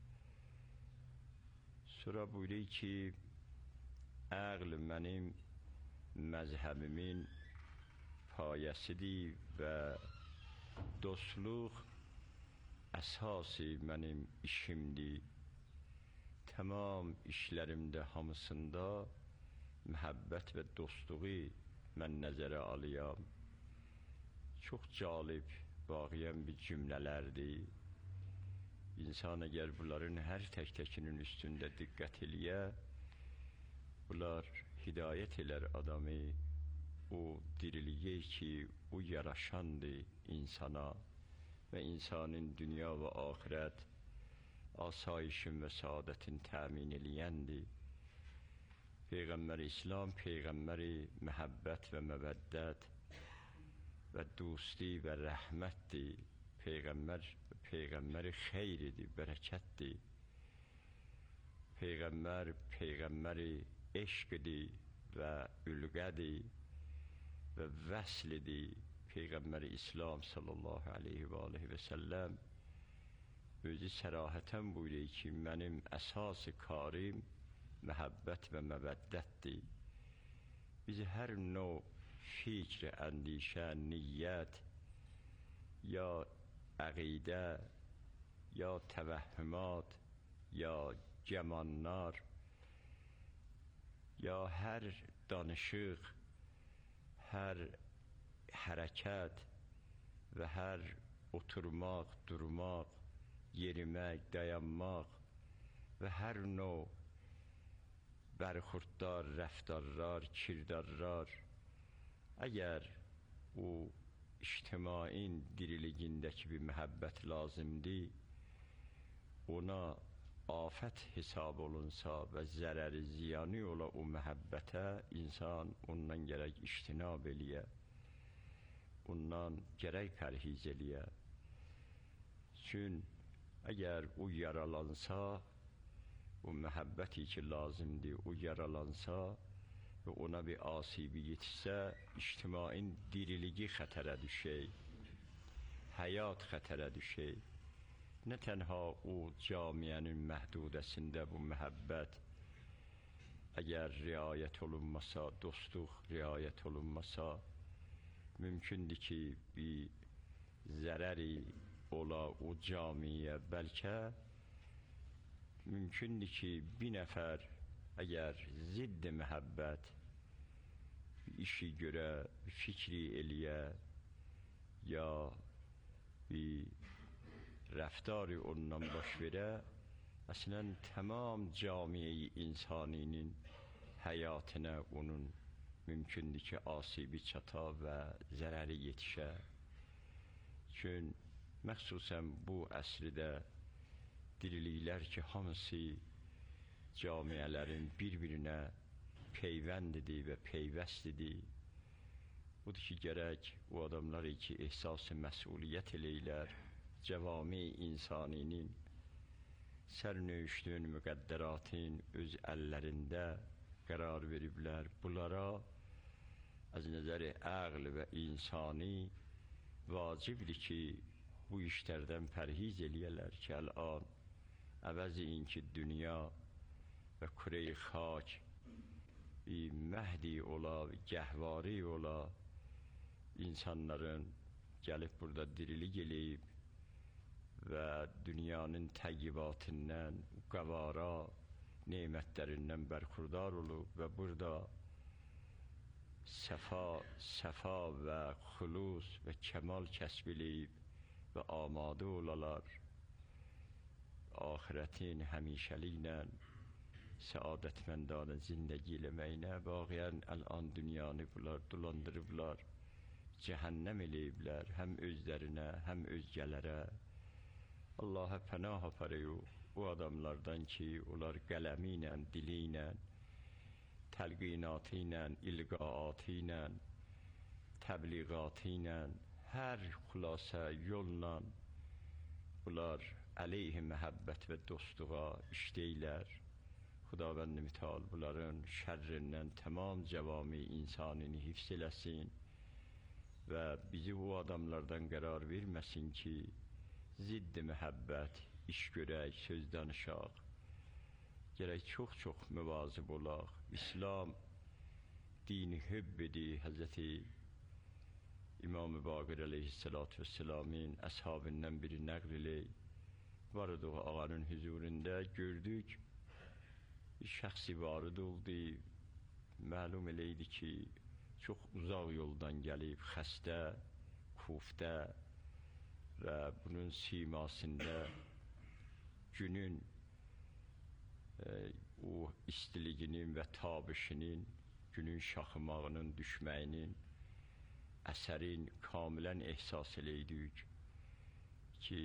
Speaker 14: Sonra buyuruyor ki əql mənim məzhəbimin payəsidir və dostluq əsası mənim işimdir. Tamam işlərimdə hamısında məhəbbət və dostluğu mən nəzərə alıyam. Çox calib, vaqiyən bir cümlələrdir. İnsan əgər bunların hər tək-təkinin üstündə diqqət eləyə, bunlar hidayət elər adamı, o diriliyə ki, o yaraşandır insana və insanın dünya və axirət asayişin və saadətin təmin eləyəndir. Peyğəmbər İslam, Peyğəmbəri məhəbbət və məvəddət və dosti və rəhmətdir. Peyğəmbər, Peyğəmbəri xeyridir, bərəkətdir. Peyğəmbər, Peyğəmbəri eşqdir, və ülqədir və vəslidir. Peyğəmbər-i İslam sallallahu aleyhi və aleyhi və səlləm özü sərahətən buyuruyor ki, mənim əsas-ı karim məhəbbət və məvəddətdir. Biz hər növ fikr, əndişə, niyyət, ya əqidə, ya təvəhhümat, ya gəmanlar, ya hər danışıq, hər hərəkət və hər oturmaq, durmaq, yerimək, dayanmaq və hər növ bərxurdlar, rəftarlar, kirdarlar, əgər o ictimain diriligindəki bir məhəbbət lazımdır, ona afət hesab olunsa və zərəri ziyanı ola o məhəbbətə, insan ondan gərək ictinab eləyə, ondan gərək pərhiz eləyə. Çün əgər o yaralansa, o məhəbbəti ki lazımdır, o yaralansa və ona bir asibi yetişsə, ictimain diriligi xətərə düşək, həyat xətərə düşək. Nə tənha o camiyənin məhdudəsində bu məhəbbət əgər riayət olunmasa, dostluq riayət olunmasa, mümkündür ki, bir zərəri ola o camiyə, bəlkə mümkündür ki, bir nəfər əgər zidd məhəbbət işi görə, fikri eləyə, ya bir rəftarı ondan baş verə, əslən tamam camiye-i insaninin həyatına onun mümkündür ki, asibi çata və zərəri yetişə. Çün məxsusən bu əsrdə diriliklər ki, hamısı camiyələrin bir-birinə peyvəndidir və peyvəstidir. Budur ki, gərək o adamları ki, ehsas-ı məsuliyyət eləylər, cəvami insaninin sərnövüşdüyün müqəddəratın öz əllərində qərar veriblər. Bunlara az nəzəri əql və insani vacibdir ki, bu işlərdən pərhiz eləyələr ki, əl-an əvəzi in ki, dünya və kure-i xak bir məhdi ola, gəhvari ola, insanların gəlib burada dirilik eləyib və dünyanın təqqibatından, qəvara nemətlərindən bərxurdar olub və burada səfa, səfa və xulus və kəmal kəsb eləyib və amadə olalar ahirətin həmişəliklə səadətməndana zindəgi eləməyinə. Vaqiyən əl-an dünyanı bunlar dolandırıblar, cəhənnəm eləyiblər, həm özlərinə, həm özgələrə. Allah'a pənah aparıyor o adamlardan ki, onlar qələmi ilə, dili ilə, təlqinatı ilə, ilqaatı ilə, təbliğatı ilə, hər xülasə yolla bunlar əleyhi məhəbbət və dostluğa işləyirlər. Xudavənd-i mütəal bunların şərrindən tamam cəvami insanını hifz eləsin və bizi o adamlardan qərar verməsin ki, ziddi məhəbbət, iş görək, söz danışaq. Gərək çox-çox müvazib olaq. İslam dini hübbidir. Həzrəti İmam-ı Baqir əleyhissalatu vesselamın əshabından biri nəql eləyir. Vardı o ağanın huzurunda, gördük, bir şəxsi varid oldu. Məlum eləydi ki, çox uzaq yoldan gəlib, xəstə, kuftə və bunun simasında günün e, o istiliginin və tabişinin, günün şaxımağının, düşməyinin əsərin kamilən ehsas eləydik ki,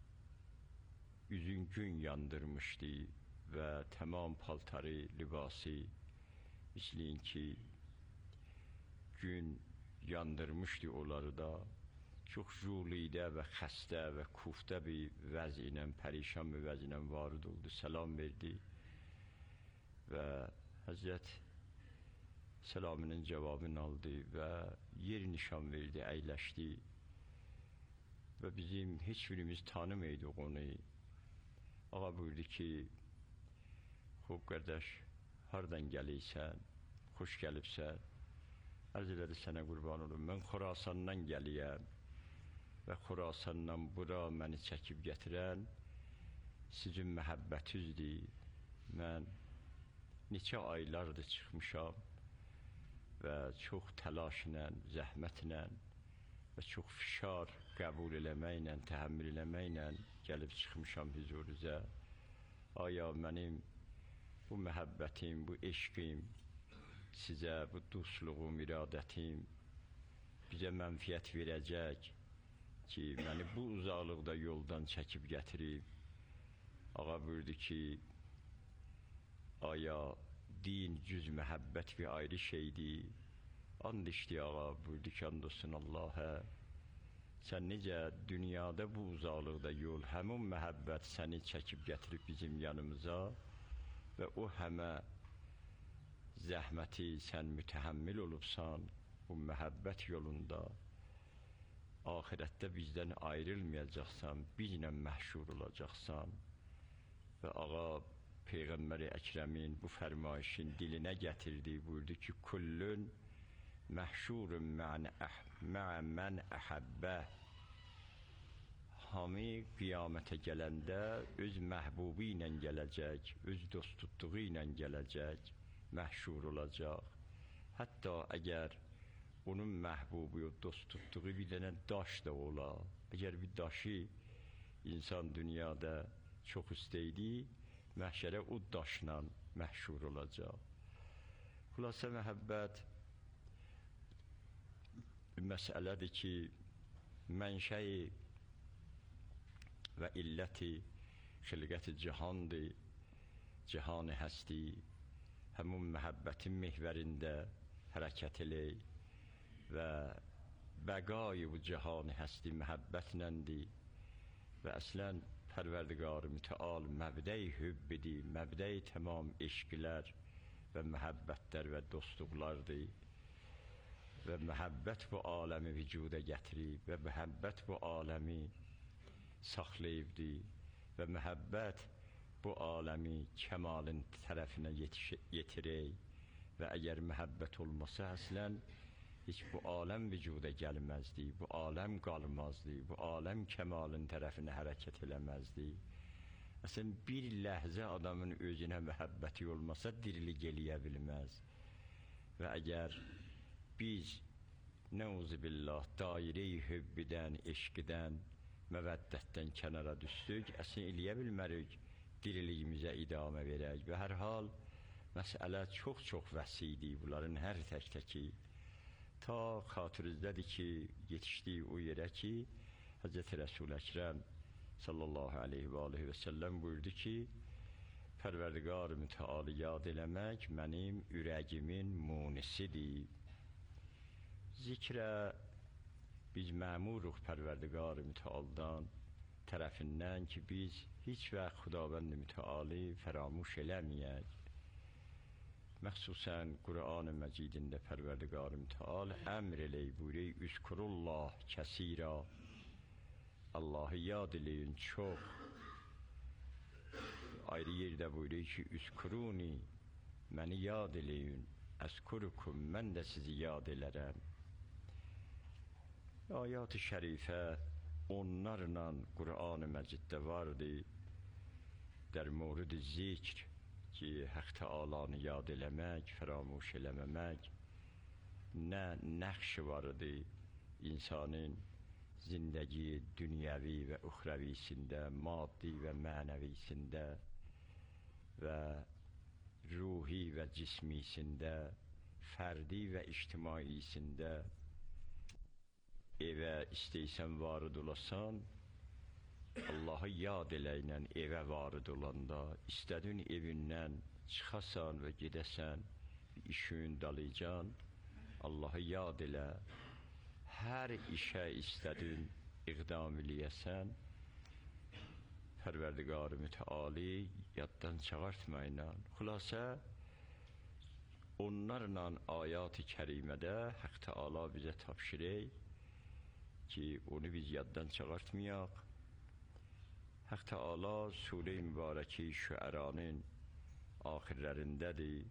Speaker 14: üzün gün yandırmışdı və tamam paltarı, libası misliyin ki, gün yandırmışdı onları da. Çox julidə və xəstə və kuftə bir vəz ilə, pərişan bir vəz ilə varid oldu, səlam verdi və Həzrət selamının cevabını aldı və yer nişan verdi, əyləşdi və bizim heç birimiz tanımaydıq onu. Ağa buyurdu ki, xub qardaş, hardan gəliysən, xoş gəlibsən. Ərz elədi sənə qurban olum, mən Xorasandan gəliyəm və Xorasandan bura məni çəkib gətirən sizin məhəbbətizdir. Mən neçə aylardır çıxmışam və çox təlaşla, zəhmətlə və çox fişar qəbul eləməklə, təhəmmül eləməklə gəlib çıxmışam huzurunuzə. Aya mənim bu məhəbbətim, bu eşqim, sizə bu dostluğum, iradətim bizə mənfiyyət verəcək ki, məni bu uzaqlıqda yoldan çəkib gətirib. Ağa buyurdu ki, aya din, cüz məhəbbət bir ayrı şeydir. And içdi ağa, buyurdu ki, and olsun Allah'a, sən necə dünyada bu uzaqlıqda yol, həmin məhəbbət səni çəkib gətirib bizim yanımıza və o həmə zəhməti sən mütəhəmmil olubsan bu məhəbbət yolunda, ahirətdə bizdən ayrılmayacaqsan, bizlə məhşur olacaqsan. Və ağa Peyğəmbər-i Əkrəmin bu fərmayişin dilinə gətirdi, buyurdu ki, kullun məhşurun mə'ə mən əhəbbə. Hamı qiyamətə gələndə öz məhbubu ilə gələcək, öz dost tutduğu ilə gələcək, məhşur olacaq. Hətta əgər onun məhbubu, dost tutduğu bir dənə daş da ola, əgər bir daşı insan dünyada çox istəydi, məhşərə o daşla məhşur olacaq. Xülasə məhəbbət məsələdir ki, mənşəyi və illəti xilqəti cihandır, cihan-ı həsti, həmin məhəbbətin mehvərində hərəkət elək və bəqayı bu cihan-ı həsti məhəbbətləndi və əslən Pərverdigar-ı mütəal məbdə-i hübbidir, məbdə-i tamam eşqlər və məhəbbətlər və dostluqlardır və məhəbbət bu aləmi vücuda gətirib və məhəbbət bu aləmi saxlayıbdır və məhəbbət bu aləmi kəmalın tərəfinə yetirək və əgər məhəbbət olmasa əslən heç bu aləm vücuda gəlməzdi, bu aləm qalmazdı, bu aləm kəmalın tərəfinə hərəkət eləməzdi. Əslən bir ləhzə adamın özünə məhəbbəti olmasa dirilik eləyə bilməz və əgər biz nəuzubillah dairə-i hübbidən, eşqidən, məvəddətdən kənara düşdük, əslən eləyə bilmərik diriliyimizə idamə verək və hər hal məsələ çox-çox vəsidir bunların hər tək-təki. Ta xatırızdədir ki, yetişdik o yerə ki, Həzrəti Rəsul Əkrəm sallallahu aleyhi və aleyhi və səlləm buyurdu ki, Pərverdigar-ı mütəalı yad eləmək mənim ürəgimin munisidir. Zikrə biz məmuruq Pərverdigar-ı mütəaldan tərəfindən ki, biz heç vaxt Xudavənd-i mütəalı fəramuş eləməyək. Məxsusən Qur'an-ı Məcidində Pərverdigar-ı mütəal əmr elək buyuruq, üzkurullah kəsira, Allahı yad eləyin çox. Ayrı yerdə buyuruq ki, üzkuruni, məni yad eləyin, əzkurukum, mən də sizi yad elərəm. Ayat-ı şərifə onlarla Qur'an-ı Məciddə vardı, dər murud-i zikr ki, Həq Təalanı yad eləmək, fəramuş eləməmək, nə nəxşi vardı insanın zindəgi dünyəvi və uxrəvisində, maddi və mənəvisində və ruhi və cismisində, fərdi və ictimaisində evə istəysən varid olasan, Allahı yad eləylə evə varid olanda, istədin evindən çıxasan və gedəsən, işin dalıcan, Allahı yad elə, hər işə istədin iqdam eləyəsən, Pərverdigar-ı mütəali yaddan çağırtmayla. Xülasə, onlarla ayat-ı kərimədə Haqq Teala bizə tapşırır ki, onu biz yaddan çıxartmayaq. Haqq Teala Sure-i Mübarəki Şüəranın axirlərindədir.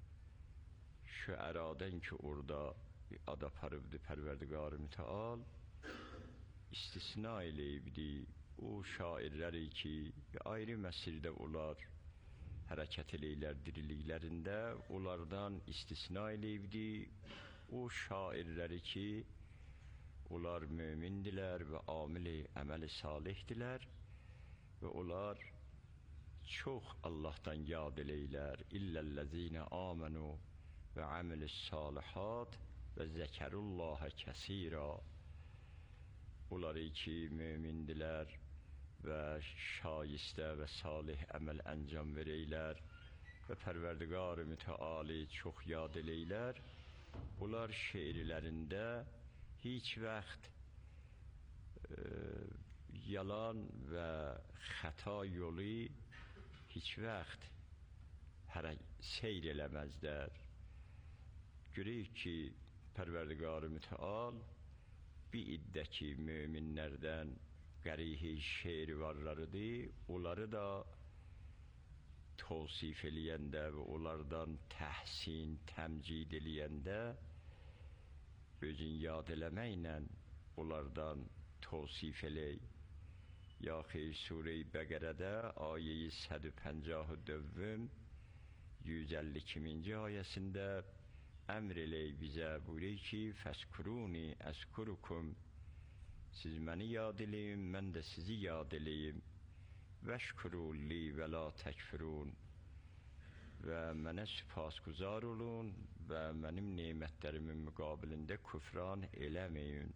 Speaker 14: Şüəradan ki, orada ad aparıbdı Pərverdigar-ı Müteal, istisna eləyibdi o şairləri ki, ayrı məsirdə olar, hərəkət eləyirlər diriliklərində, onlardan istisna eləyibdi o şairləri ki, onlar mömindilər və amili əməli salihdirlər və onlar çox Allahdan yad eləyirlər. İlləl-ləzinə amenu və amilis-salihat və zəkərullahə kəsira. Onları ki, mömindilər və şayistə və salih əməl əncam verəylər və Pərverdigar-ı Müteali çox yad eləylər. Onlar şeirlərində heç vaxt e, yalan və xəta yolu heç vaxt seyr eləməzlər. Görək ki, Pərverdigar-ı Müteal bir iddəki möminlərdən qərihi şeir varlarıdır, onları da tavsif eləyəndə və onlardan təhsin, təmcid eləyəndə özün yad eləməklə onlardan tavsif elək. Ya xeyr, Sure-i Bəqərədə ayə-i yüz pəncah dövrüm yüz əlli ikinci ayəsində əmr elək bizə, buyuruyor ki, fəskuruni əzkurukum, siz məni yad eləyin, mən də sizi yad eləyim, vəşkuruli və la təkfurun, və mənə süpasguzar olun və mənim nemətlərimin müqabilində küfran eləməyin.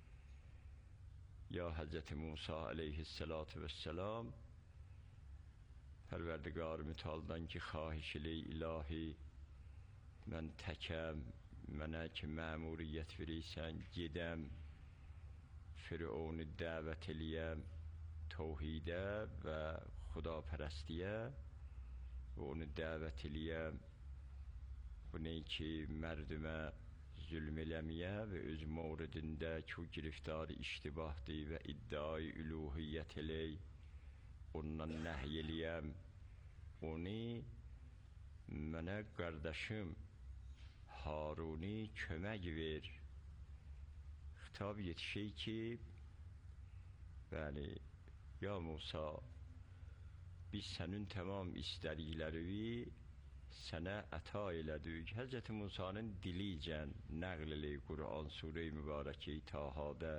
Speaker 14: Ya Həzrəti Musa aleyhissalatu vesselam Pərverdigar-ı Mütealdan ki, xahiş elə ilahi, mən təkəm, mənə ki məmuriyyət verirsən, gedəm Firavunu dəvət eləyəm tövhidə və xudapərəstliyə və onu dəvət eləyəm bu nə ki mərdümə zülm eləməyə və öz mövridində ki o giriftar iştibahdır və iddiai üluhiyyət elək, ondan nəhy eləyəm, onu mənə qardaşım Haruni kömək ver. Xitab yetişir ki, bəli, ya Musa, biz sənin tamam istədikləri sənə əta elədik. Həzrəti Musanın dilicən nəql eləyir Quran Sure-i Mübarəki Tahadə.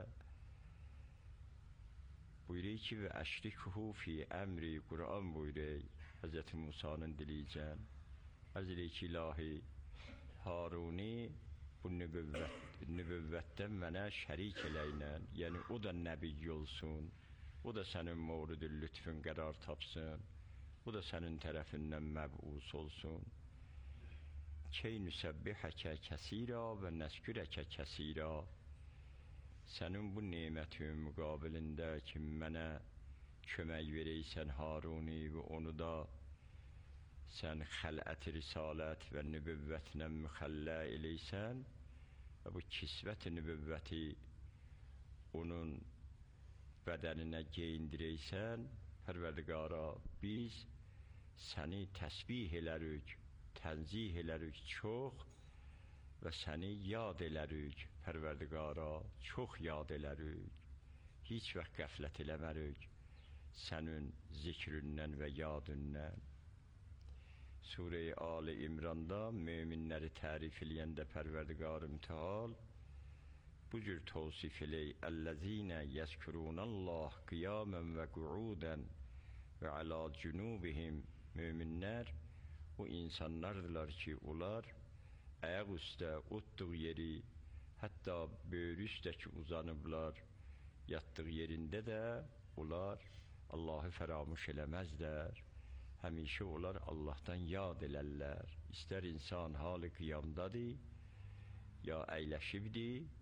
Speaker 14: Buyuruyor ki, və əşrikhu fi əmri, Quran buyuruyor Həzrəti Musanın dilicən. Əzr-i ki, ilahi, Haruni bu nübüvvət, nübüvvətdən mənə şərik eləyinə, yəni o da nəbi olsun, o da sənin mövrid-ül lütfün qərar tapsın, o da sənin tərəfindən məbus olsun. Key nüsəbbihəkə kəsira və nəskürəkə kəsira. Sənin bu nemətin müqabilində ki, mənə kömək verəysən Haruni və onu da sən xələt-i risalət və nübüvvətlə müxəllə eləysən və bu kisvət-i nübüvvəti onun bədəninə geyindirəysən, Pərverdigara, biz səni təsbih elərik, tənzih elərik çox və səni yad elərik, Pərverdigara, çox yad elərik, heç vaxt qəflət eləmərik sənin zikründən və yadündən. Sure-i Ali İmranda möminləri tərif eləyəndə Pərverdigar-ı Müteal bu cür tavsif elək, əl-ləzinə yəzkurunəllah qiyamən və qu'udən və alə cünubihim. Möminlər o insanlardırlar ki, onlar ayaq üstə otduğu yeri, hətta böyrü üstə ki uzanıblar, yatdığı yerində də onlar Allahı fəramuş eləməzlər. Həmişə onlar Allahdan yad elərlər. İstər insan halı qiyamdadır, ya əyləşibdir,